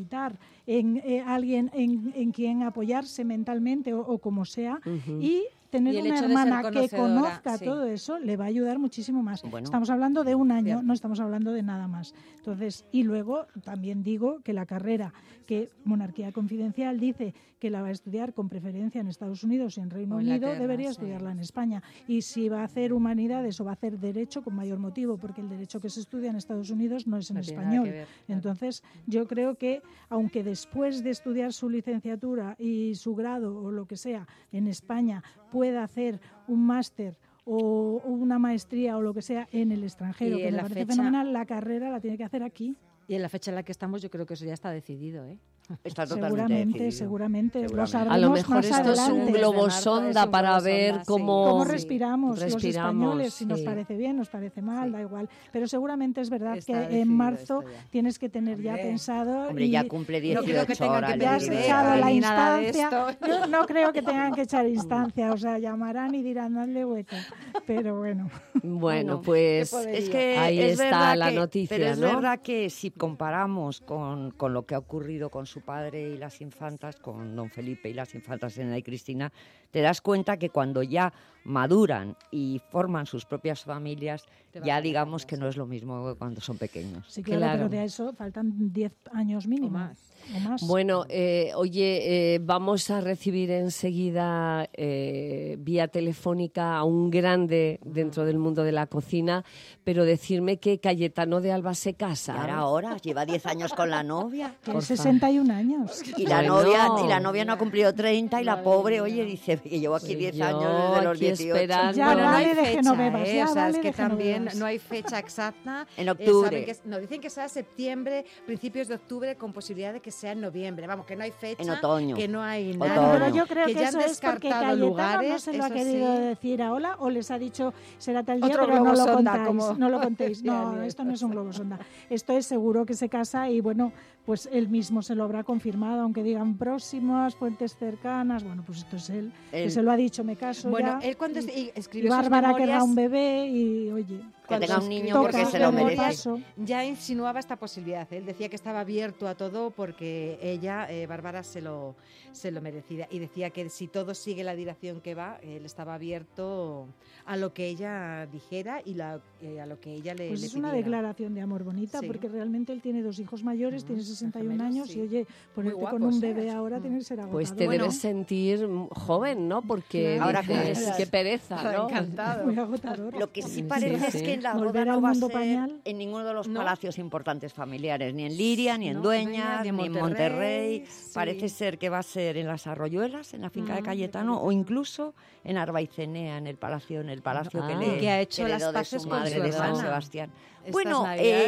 [SPEAKER 18] necesitar en alguien en quien apoyarse mentalmente o como sea, y tener una hermana que conozca todo eso le va a ayudar muchísimo más. Bueno, estamos hablando de un año, no estamos hablando de nada más. Entonces, y luego también digo que la carrera que Monarquía Confidencial dice que la va a estudiar con preferencia en Estados Unidos y en Reino Unido, debería estudiarla en España. Y si va a hacer humanidades o va a hacer derecho, con mayor motivo, porque el derecho que se estudia en Estados Unidos no es en español. Entonces, yo creo que, aunque después de estudiar su licenciatura y su grado o lo que sea en España pueda hacer un máster o una maestría o lo que sea en el extranjero, que me parece fenomenal, la carrera la tiene que hacer aquí.
[SPEAKER 21] Y en la fecha en la que estamos yo creo que eso ya está decidido, ¿eh?
[SPEAKER 16] Está totalmente decidido.
[SPEAKER 18] Seguramente.
[SPEAKER 1] A lo mejor esto es un globo sonda para ver cómo
[SPEAKER 18] respiramos los españoles, si nos parece bien, nos parece mal, da igual. Pero seguramente es verdad que en marzo tienes que tener ya pensado...
[SPEAKER 16] Hombre, ya cumple 18 horas.
[SPEAKER 18] Ya has echado la instancia. Yo no creo que tengan que echar instancia, o sea, llamarán y dirán, dale hueco. Pero bueno.
[SPEAKER 1] Bueno, pues
[SPEAKER 16] es que
[SPEAKER 1] ahí está la noticia,
[SPEAKER 16] pero es
[SPEAKER 1] ¿no?
[SPEAKER 16] verdad que si comparamos con lo que ha ocurrido con su padre y las infantas, con don Felipe y las infantas Elena y Cristina, te das cuenta que cuando ya maduran y forman sus propias familias, ya digamos que no es lo mismo que cuando son pequeños.
[SPEAKER 18] Sí, claro, pero de eso faltan 10 años mínimo. O más.
[SPEAKER 1] Bueno, vamos a recibir enseguida vía telefónica a un grande dentro del mundo de la cocina, pero decirme que Cayetano de Alba se casa.
[SPEAKER 16] Ahora, lleva 10 años con la novia.
[SPEAKER 18] Tiene 61 años.
[SPEAKER 16] Y la novia no ha cumplido 30 y la pobre, oye, dice que llevo aquí 10 años desde los 18.
[SPEAKER 18] Ya bueno, vale no hay de Genovevas,
[SPEAKER 21] o sea, es que también no hay fecha exacta.
[SPEAKER 16] En octubre.
[SPEAKER 21] Dicen que será septiembre, principios de octubre, con posibilidad de que sea en noviembre. Vamos, que no hay fecha.
[SPEAKER 16] En otoño.
[SPEAKER 21] Que no hay
[SPEAKER 16] nada.
[SPEAKER 21] Otoño.
[SPEAKER 18] Pero yo creo que
[SPEAKER 21] ya
[SPEAKER 18] eso es porque Cayetano no se lo ha querido decir a Ola, o les ha dicho será tal día, pero no lo contáis. No lo contéis. No, esto no es un globo sonda. Esto es seguro que se casa y bueno, pues él mismo se lo habrá confirmado, aunque digan próximas, fuentes cercanas. Bueno, pues esto es él que se lo ha dicho, me caso
[SPEAKER 21] bueno,
[SPEAKER 18] ya.
[SPEAKER 21] Él cuando escribió
[SPEAKER 18] Bárbara
[SPEAKER 21] sus memorias,
[SPEAKER 18] querrá un bebé y oye...
[SPEAKER 16] Que tenga un niño porque se lo merece.
[SPEAKER 21] Ya insinuaba esta posibilidad. Él decía que estaba abierto a todo porque ella, Bárbara, se lo merecía. Y decía que si todo sigue la dirección que va, él estaba abierto a lo que ella dijera y a lo que ella le
[SPEAKER 18] Pues es
[SPEAKER 21] pidiera.
[SPEAKER 18] una declaración de amor bonita, porque realmente él tiene 2 hijos mayores, tiene 61 años y oye, ponerte guapos, con un bebé ahora tiene que ser agotador.
[SPEAKER 1] Pues te debes sentir joven, ¿no? Porque
[SPEAKER 16] ahora
[SPEAKER 1] qué pereza, ¿no?
[SPEAKER 21] Encantado.
[SPEAKER 18] Muy agotador.
[SPEAKER 16] Lo que sí parece es que la boda no va a ser en ninguno de los palacios importantes familiares, ni en Liria, ni en Dueñas, ni en Monterrey. Sí. Parece ser que va a ser en las Arroyuelas, en la finca de Cayetano, o incluso en Arbaicenea, en el palacio
[SPEAKER 21] que ha hecho las paces
[SPEAKER 16] su madre de San Sebastián. Bueno,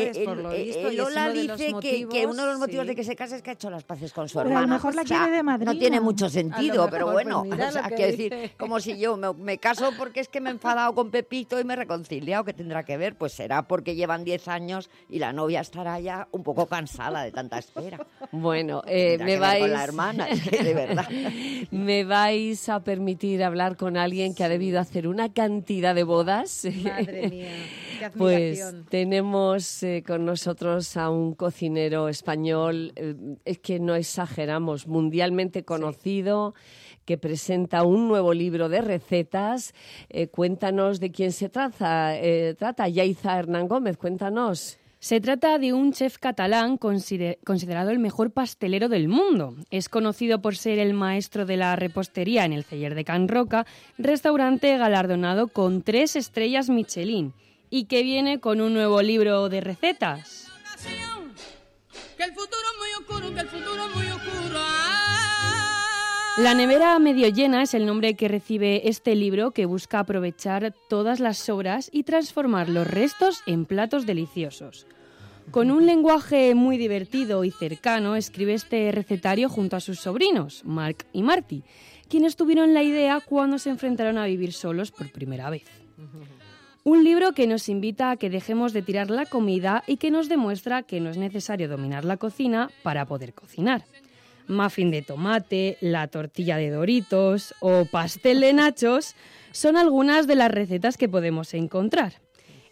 [SPEAKER 21] Lola
[SPEAKER 16] dice que uno de los motivos de que se case es que ha hecho las paces con su
[SPEAKER 18] hermana.
[SPEAKER 16] A
[SPEAKER 18] lo mejor la quiere de Madrid.
[SPEAKER 16] No tiene mucho sentido, pero bueno,
[SPEAKER 21] pues
[SPEAKER 16] quiero decir, como si yo me caso porque es que me he enfadado con Pepito y me he reconciliado, ¿qué tendrá que ver? Pues será porque llevan 10 años y la novia estará ya un poco cansada de tanta espera.
[SPEAKER 1] Bueno,
[SPEAKER 16] me vais con la hermana, es que de verdad.
[SPEAKER 1] Me vais a permitir hablar con alguien que ha debido hacer una cantidad de bodas.
[SPEAKER 21] Madre mía, qué admiración.
[SPEAKER 1] Pues tenemos con nosotros a un cocinero español, es que no exageramos, mundialmente conocido, que presenta un nuevo libro de recetas. Cuéntanos de quién se trata. Yaiza Hernán Gómez, cuéntanos.
[SPEAKER 22] Se trata de un chef catalán considerado el mejor pastelero del mundo. Es conocido por ser el maestro de la repostería en el Celler de Can Roca, restaurante galardonado con 3 estrellas Michelin, y que viene con un nuevo libro de recetas.
[SPEAKER 14] Que el futuro es muy oscuro, que el futuro es muy oscuro.
[SPEAKER 22] La nevera medio llena es el nombre que recibe este libro, que busca aprovechar todas las sobras y transformar los restos en platos deliciosos. Con un lenguaje muy divertido y cercano, escribe este recetario junto a sus sobrinos, Marc y Marty, quienes tuvieron la idea cuando se enfrentaron a vivir solos por primera vez. Un libro que nos invita a que dejemos de tirar la comida y que nos demuestra que no es necesario dominar la cocina para poder cocinar. Muffin de tomate, la tortilla de Doritos o pastel de nachos son algunas de las recetas que podemos encontrar.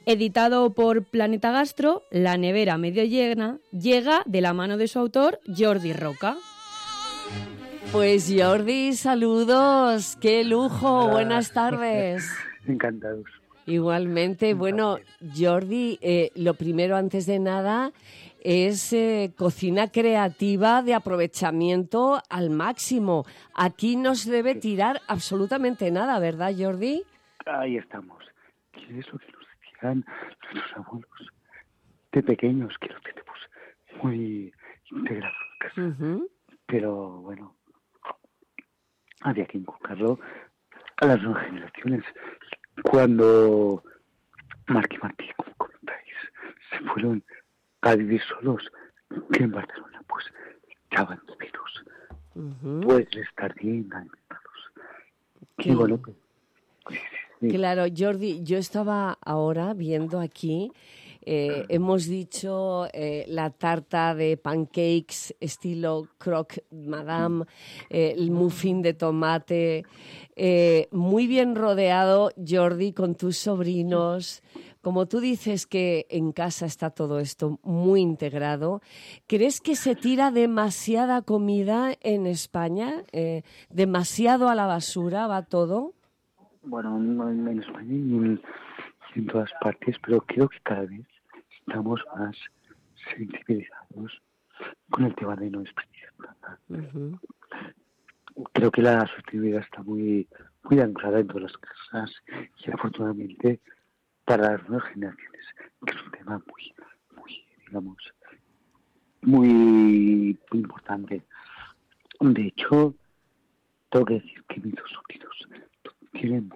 [SPEAKER 22] Editado por Planeta Gastro, La nevera medio llena llega de la mano de su autor, Jordi Roca.
[SPEAKER 1] Pues Jordi, saludos, qué lujo, buenas tardes.
[SPEAKER 3] Encantados.
[SPEAKER 1] Igualmente, bueno, Jordi, lo primero, antes de nada, es cocina creativa de aprovechamiento al máximo. Aquí no se debe tirar absolutamente nada, ¿verdad, Jordi?
[SPEAKER 3] Ahí estamos. ¿Qué es lo que nos decían nuestros abuelos de pequeños? Que lo tenemos muy integrado en casa. Pero bueno, había que inculcarlo a las nuevas generaciones. Cuando Marc y Martí, como comentáis, se fueron a vivir solos, que en Barcelona pues echaban de menos pues estar bien alimentados. Y bueno, pues, sí.
[SPEAKER 1] Claro, Jordi, yo estaba ahora viendo aquí, hemos dicho la tarta de pancakes estilo croque madame, el muffin de tomate, muy bien rodeado, Jordi, con tus sobrinos. Como tú dices que en casa está todo esto muy integrado, ¿crees que se tira demasiada comida en España? ¿Demasiado a la basura va todo?
[SPEAKER 3] Bueno, no en España y en todas partes, pero creo que cada vez estamos más sensibilizados con el tema de no desperdiciar nada. Creo que la sostenibilidad está muy anclada en todas las casas y afortunadamente para las nuevas generaciones, que es un tema muy importante. De hecho, tengo que decir que mis dos sobrinos tienen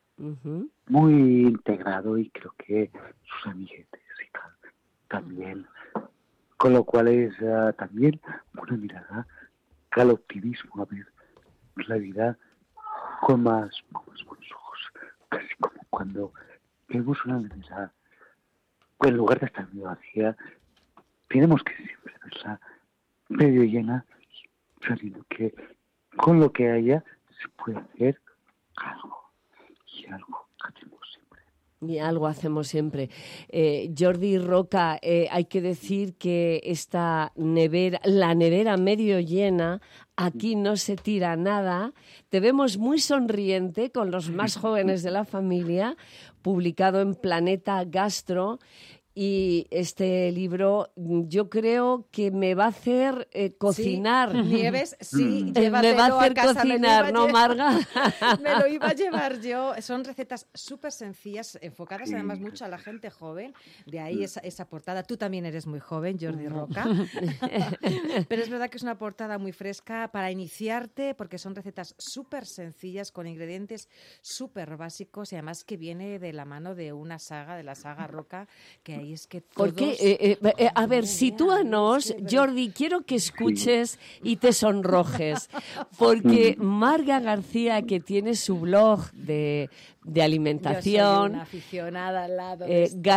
[SPEAKER 3] muy integrado y creo que sus amiguetes y tal también, con lo cual es también una mirada al optimismo, a ver la vida con más buenos ojos, casi como cuando vemos una mesa, pues en lugar de estar medio vacía, tenemos que siempre verla medio llena, sabiendo que con lo que haya se puede hacer algo, y algo hacemos siempre.
[SPEAKER 1] Y algo hacemos siempre. Jordi Roca, hay que decir que esta nevera, la nevera medio llena, aquí no se tira nada. Te vemos muy sonriente con los más jóvenes de la familia, publicado en Planeta Gastro. Y este libro yo creo que me va a hacer cocinar.
[SPEAKER 21] Sí, Nieves, sí,
[SPEAKER 1] me va a hacer
[SPEAKER 21] casa,
[SPEAKER 1] cocinar, ¿no, Marga?
[SPEAKER 21] Me lo iba a llevar yo. Son recetas súper sencillas, enfocadas además mucho a la gente joven. De ahí esa portada. Tú también eres muy joven, Jordi Roca. Pero es verdad que es una portada muy fresca para iniciarte, porque son recetas súper sencillas, con ingredientes súper básicos, y además que viene de la mano de una saga, de la saga Roca, que ahí es que todos...
[SPEAKER 1] Porque, a ver, sitúanos, Jordi, quiero que escuches y te sonrojes, porque Marga García, que tiene su blog de alimentación,
[SPEAKER 21] yo soy una aficionada al lado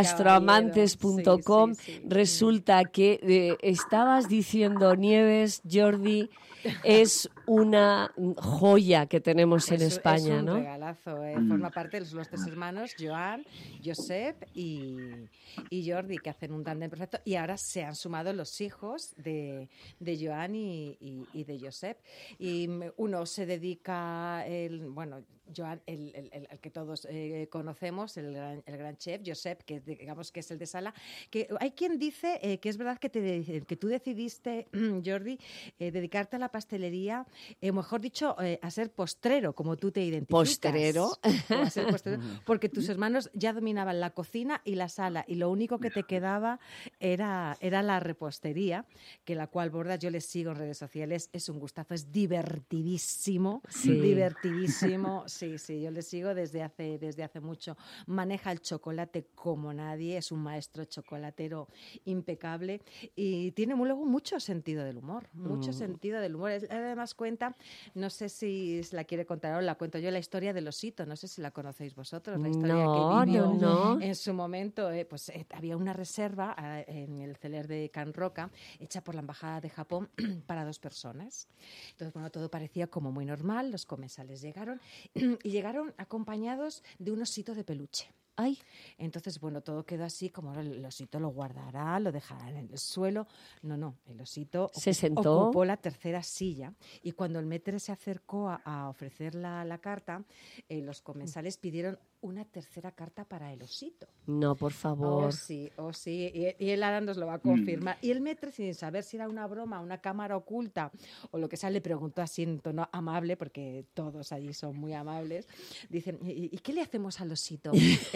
[SPEAKER 1] gastroamantes.com, resulta que estabas diciendo, Nieves, Jordi, es una joya que tenemos en España, ¿no?
[SPEAKER 21] Es un regalazo, forma parte de los tres hermanos, Joan, Josep y Jordi, que hacen un tándem perfecto, y ahora se han sumado los hijos de Joan y de Josep, y uno se dedica, Joan, el que todos conocemos, el gran chef, Josep, que digamos que es el de sala, que hay quien dice que es verdad que tú decidiste, Jordi, dedicarte a la pastelería, mejor dicho, a ser postrero, como tú te identificas.
[SPEAKER 1] ¿Postrero?
[SPEAKER 21] A ser postrero, porque tus hermanos ya dominaban la cocina y la sala, y lo único que te quedaba era la repostería, que la cual, Bordas, yo les sigo en redes sociales, es un gustazo, es divertidísimo, divertidísimo. Sí, yo le sigo desde hace mucho. Maneja el chocolate como nadie, es un maestro chocolatero impecable y tiene luego mucho sentido del humor, sentido del humor. Además cuenta, no sé si la quiere contar ahora, la cuento yo, la historia del osito, no sé si la conocéis vosotros, la historia que vivió en su momento. Había una reserva en el celer de Can Roca, hecha por la Embajada de Japón para 2 personas. Entonces, bueno, todo parecía como muy normal, los comensales llegaron y llegaron acompañados de un osito de peluche.
[SPEAKER 1] Ay.
[SPEAKER 21] Entonces, bueno, todo quedó así, como el osito lo guardará, lo dejará en el suelo. No, el osito
[SPEAKER 1] se sentó,
[SPEAKER 21] ocupó la tercera silla, y cuando el maître se acercó a ofrecer la carta, los comensales pidieron una tercera carta para el osito.
[SPEAKER 1] No, por favor.
[SPEAKER 21] Oh, sí. Y el Ara nos lo va a confirmar. Y el maître, sin saber si era una broma, una cámara oculta o lo que sea, le preguntó así en tono amable, porque todos allí son muy amables. Dicen, ¿y qué le hacemos al osito?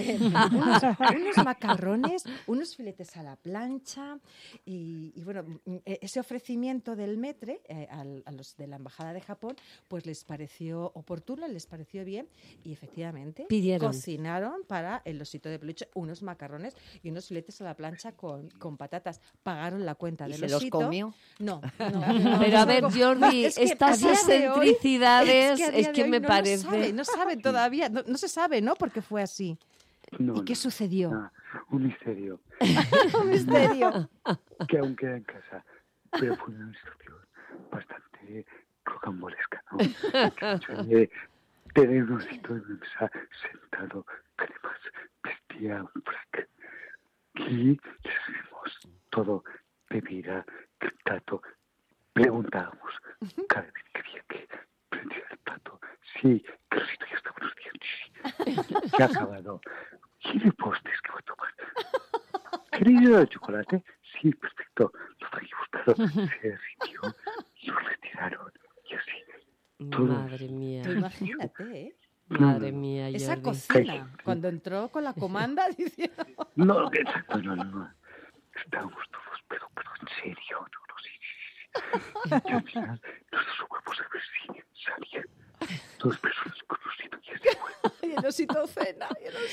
[SPEAKER 21] Unos macarrones, unos filetes a la plancha. Y bueno, ese ofrecimiento del maître a los de la Embajada de Japón, pues les pareció oportuno, les pareció bien, y efectivamente cocinaron para el osito de peluche unos macarrones y unos filetes a la plancha con patatas. Pagaron la cuenta del osito.
[SPEAKER 16] ¿Y se los comió?
[SPEAKER 21] No.
[SPEAKER 1] Pero a ver, Jordi, estas excentricidades es que me parece...
[SPEAKER 21] No sabe todavía, no se sabe, ¿no? Porque fue así. ¿Y qué sucedió?
[SPEAKER 3] Un misterio.
[SPEAKER 21] Un misterio.
[SPEAKER 3] Que aún queda en casa. Pero fue una instrucción bastante rocambolesca, ¿no? Que tener un osito en mesa sentado, que además vestía un frac. Y le servimos todo, bebida, plato. Preguntábamos cada vez que había que prender el plato. Sí, que el osito ya está buenos días. Sí, ya ha acabado. ¿Quiere postres que va a tomar? ¿Queréis chocolate? Sí, perfecto. Lo trajimos, pero se rindió, lo retiraron y así. Todo.
[SPEAKER 1] Madre mía.
[SPEAKER 21] Imagínate, ¿eh?
[SPEAKER 1] Madre mía, Jordi.
[SPEAKER 21] Esa cocina, cuando entró con la comanda, diciendo...
[SPEAKER 3] No, exacto, no. Estábamos todos, pero en serio, no, sí. Y al final nos ocupamos a ver si salían 2 personas con osito y así fue.
[SPEAKER 21] Y el osito cena.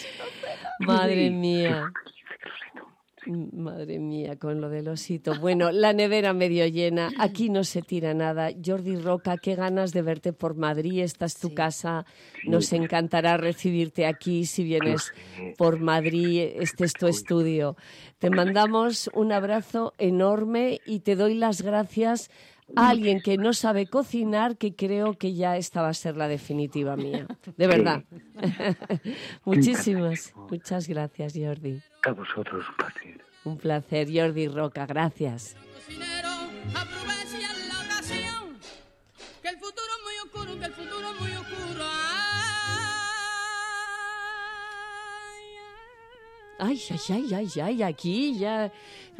[SPEAKER 1] Madre mía. Madre mía, con lo del osito. Bueno, la nevera medio llena, aquí no se tira nada. Jordi Roca, qué ganas de verte por Madrid, esta es tu casa. Nos encantará recibirte aquí si vienes por Madrid, este es tu estudio. Te mandamos un abrazo enorme y te doy las gracias a alguien que no sabe cocinar, que creo que ya esta va a ser la definitiva mía. De verdad. Muchas gracias, Jordi.
[SPEAKER 3] A vosotros, un placer.
[SPEAKER 1] Un placer, Jordi Roca, gracias.
[SPEAKER 14] Cocinero, aprovecha la ocasión, que el futuro es muy oscuro, que el futuro es muy oscuro.
[SPEAKER 1] Ay, aquí ya...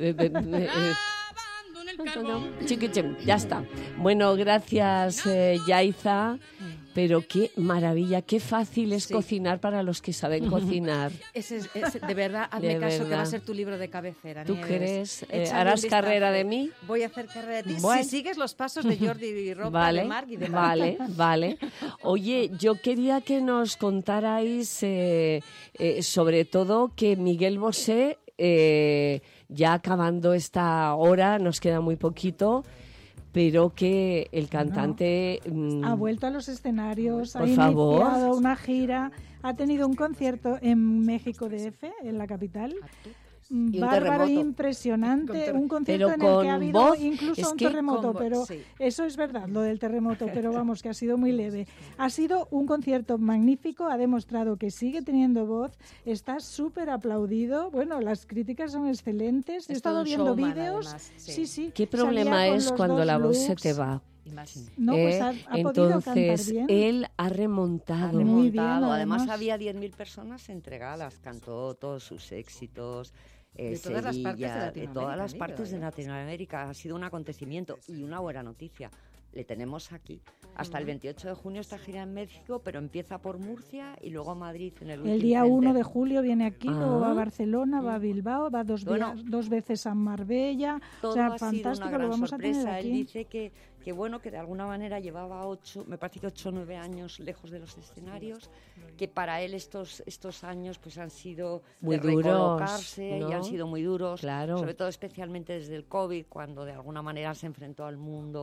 [SPEAKER 1] Ya está. Bueno, gracias, Yaiza. Pero qué maravilla, qué fácil es cocinar para los que saben cocinar.
[SPEAKER 21] De verdad, hazme caso, que va a ser tu libro de cabecera.
[SPEAKER 1] ¿Tú
[SPEAKER 21] Nieves.
[SPEAKER 1] crees? ¿Harás carrera de mí?
[SPEAKER 21] Voy a hacer carrera de ti.
[SPEAKER 1] Bueno.
[SPEAKER 21] Si sigues los pasos de Jordi Roca, de Marc y de Marc.
[SPEAKER 1] Vale. Oye, yo quería que nos contarais sobre todo que Miguel Bosé, ya acabando esta hora, nos queda muy poquito, pero que el cantante...
[SPEAKER 18] ha vuelto a los escenarios,
[SPEAKER 1] por
[SPEAKER 18] ha
[SPEAKER 1] favor.
[SPEAKER 18] iniciado una gira, ha tenido un concierto en México DF, en la capital. Bárbaro, impresionante, un concierto
[SPEAKER 1] pero
[SPEAKER 18] en el que ha habido
[SPEAKER 1] voz,
[SPEAKER 18] incluso un terremoto, pero eso es verdad, lo del terremoto, pero vamos, que ha sido muy leve. Ha sido un concierto magnífico, ha demostrado que sigue teniendo voz, está súper aplaudido, bueno, las críticas son excelentes, he estado viendo vídeos.
[SPEAKER 21] Además,
[SPEAKER 18] sí.
[SPEAKER 1] ¿Qué problema es cuando la voz se te va?
[SPEAKER 18] No, pues ha podido cantar
[SPEAKER 1] entonces,
[SPEAKER 18] bien.
[SPEAKER 1] Él ha remontado.
[SPEAKER 18] Muy bien,
[SPEAKER 16] además había 10.000 personas entregadas, cantó todos sus éxitos.
[SPEAKER 21] De todas las partes de Latinoamérica.
[SPEAKER 16] De todas las partes de Latinoamérica. Ha sido un acontecimiento y una buena noticia. Le tenemos aquí. Hasta el 28 de junio está gira en México, pero empieza por Murcia y luego a Madrid en el último.
[SPEAKER 18] El día 1 de julio viene aquí, luego va a Barcelona, va a Bilbao, va dos veces a Marbella.
[SPEAKER 16] Todo
[SPEAKER 18] o sea,
[SPEAKER 16] ha
[SPEAKER 18] fantástico,
[SPEAKER 16] sido una gran
[SPEAKER 18] lo vamos
[SPEAKER 16] sorpresa.
[SPEAKER 18] a tener aquí.
[SPEAKER 16] Él dice que bueno, que de alguna manera llevaba 8 o 9 años lejos de los escenarios, que para él estos años pues han sido
[SPEAKER 1] muy
[SPEAKER 16] de recolocarse,
[SPEAKER 1] duros, ¿no?
[SPEAKER 16] Y han sido muy duros,
[SPEAKER 1] claro.
[SPEAKER 16] sobre todo especialmente desde el COVID, cuando de alguna manera se enfrentó al mundo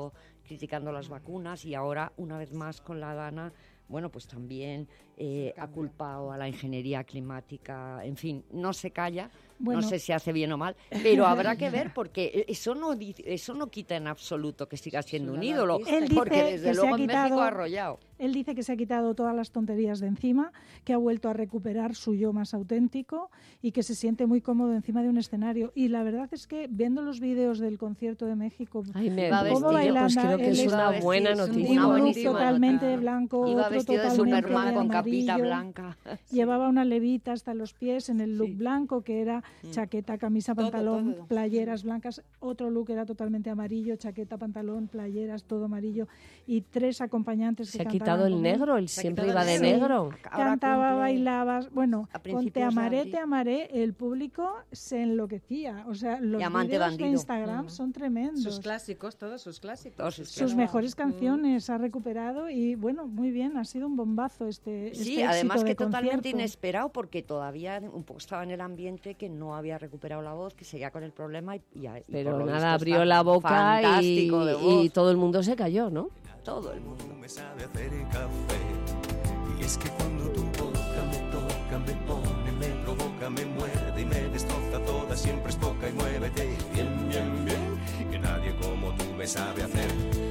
[SPEAKER 16] criticando las vacunas y ahora, una vez más, con la Dana, bueno, pues también ha culpado a la ingeniería climática, en fin, no se calla. Bueno. No sé si hace bien o mal, pero habrá que ver, porque eso no quita en absoluto que siga siendo un ídolo, porque desde luego en México ha arrollado.
[SPEAKER 18] Él dice que se ha quitado todas las tonterías de encima, que ha vuelto a recuperar su yo más auténtico y que se siente muy cómodo encima de un escenario. Y la verdad es que viendo los vídeos del concierto de México,
[SPEAKER 1] cómo bailando, pues creo que es una buena noticia.
[SPEAKER 18] Un look totalmente blanco,
[SPEAKER 16] iba
[SPEAKER 18] otro
[SPEAKER 16] vestido de
[SPEAKER 18] totalmente
[SPEAKER 16] Superman con
[SPEAKER 18] amarillo,
[SPEAKER 16] capita blanca.
[SPEAKER 18] Llevaba una levita hasta los pies en el look blanco, que era chaqueta, camisa, pantalón, todo. Playeras blancas. Otro look era totalmente amarillo, chaqueta, pantalón, playeras, todo amarillo. Y 3 acompañantes que cantaban.
[SPEAKER 1] Se ha quitado el negro, él siempre iba de negro.
[SPEAKER 18] Cantaba, bailaba. Bueno, con Te amaré, el público se enloquecía. O sea, los vídeos de Instagram son tremendos.
[SPEAKER 21] Sus clásicos, todos sus clásicos.
[SPEAKER 18] Sus mejores canciones ha recuperado y, bueno, muy bien, ha sido un bombazo este
[SPEAKER 16] además que
[SPEAKER 18] concierto.
[SPEAKER 16] Totalmente inesperado, porque todavía un poco estaba en el ambiente que no había recuperado la voz, que seguía con el problema
[SPEAKER 1] pero nada, abrió la boca y todo el mundo se cayó, ¿no?
[SPEAKER 16] Todo el mundo.
[SPEAKER 2] Me sabe hacer café, y es que cuando tu boca me toca, me pone, me provoca, me muerde y me destroza toda, siempre es poca y muévete bien, bien, bien, que nadie como tú me sabe hacer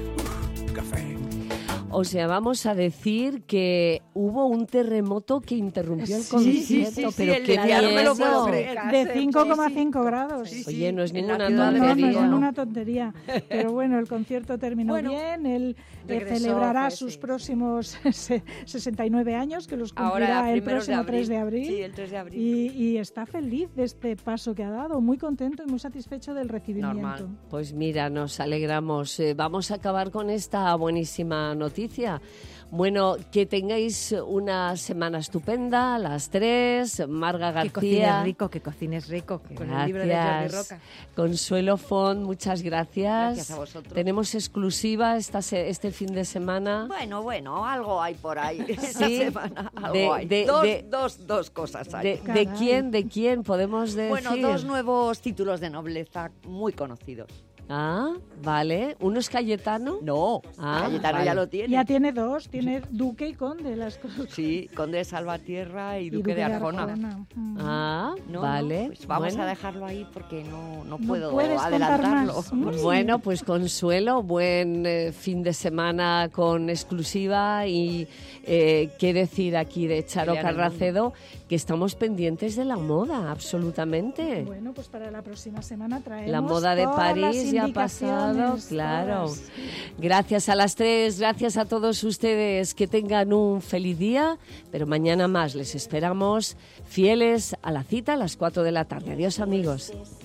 [SPEAKER 2] café.
[SPEAKER 1] O sea, vamos a decir que hubo un terremoto que interrumpió el concierto, pero qué miedo.
[SPEAKER 18] De 5,5 grados.
[SPEAKER 1] Oye, no es ninguna
[SPEAKER 18] tontería. No es ninguna tontería. Pero bueno, el concierto terminó bien. Él celebrará sus próximos 69 años, que los cumplirá el próximo 3 de abril.
[SPEAKER 16] Sí, el 3 de abril.
[SPEAKER 18] Y está feliz de este paso que ha dado, muy contento y muy satisfecho del recibimiento.
[SPEAKER 16] Normal.
[SPEAKER 1] Pues mira, nos alegramos. Vamos a acabar con esta buenísima noticia. Bueno, que tengáis una semana estupenda, las 3. Marga García.
[SPEAKER 21] Que cocines rico.
[SPEAKER 1] Con el libro de Jordi Roca. Consuelo Font, muchas gracias.
[SPEAKER 16] Gracias a vosotros.
[SPEAKER 1] Tenemos exclusiva este fin de semana.
[SPEAKER 16] Bueno, algo hay por ahí esta
[SPEAKER 1] ¿Sí?
[SPEAKER 16] semana. Algo hay. Dos cosas hay.
[SPEAKER 1] ¿De quién podemos decir?
[SPEAKER 16] Bueno, 2 nuevos títulos de nobleza muy conocidos.
[SPEAKER 1] Ah, vale. ¿Uno es Cayetano?
[SPEAKER 16] No, Cayetano ya lo tiene.
[SPEAKER 18] Ya tiene 2, tiene duque y conde. Las cosas.
[SPEAKER 16] Sí, conde de Salvatierra y duque de Arjona.
[SPEAKER 1] Ah, vale.
[SPEAKER 16] Pues vamos a dejarlo ahí porque no puedo adelantarlo.
[SPEAKER 1] Bueno, pues Consuelo, buen fin de semana con exclusiva y qué decir aquí de Charo Carracedo, que estamos pendientes de la moda, absolutamente.
[SPEAKER 18] Bueno, pues para la próxima semana traemos
[SPEAKER 1] la moda de París ya ha pasado, claro. Todas. Gracias a las 3, gracias a todos ustedes, que tengan un feliz día, pero mañana más les esperamos fieles a la cita a las 4 de la tarde. Adiós, amigos.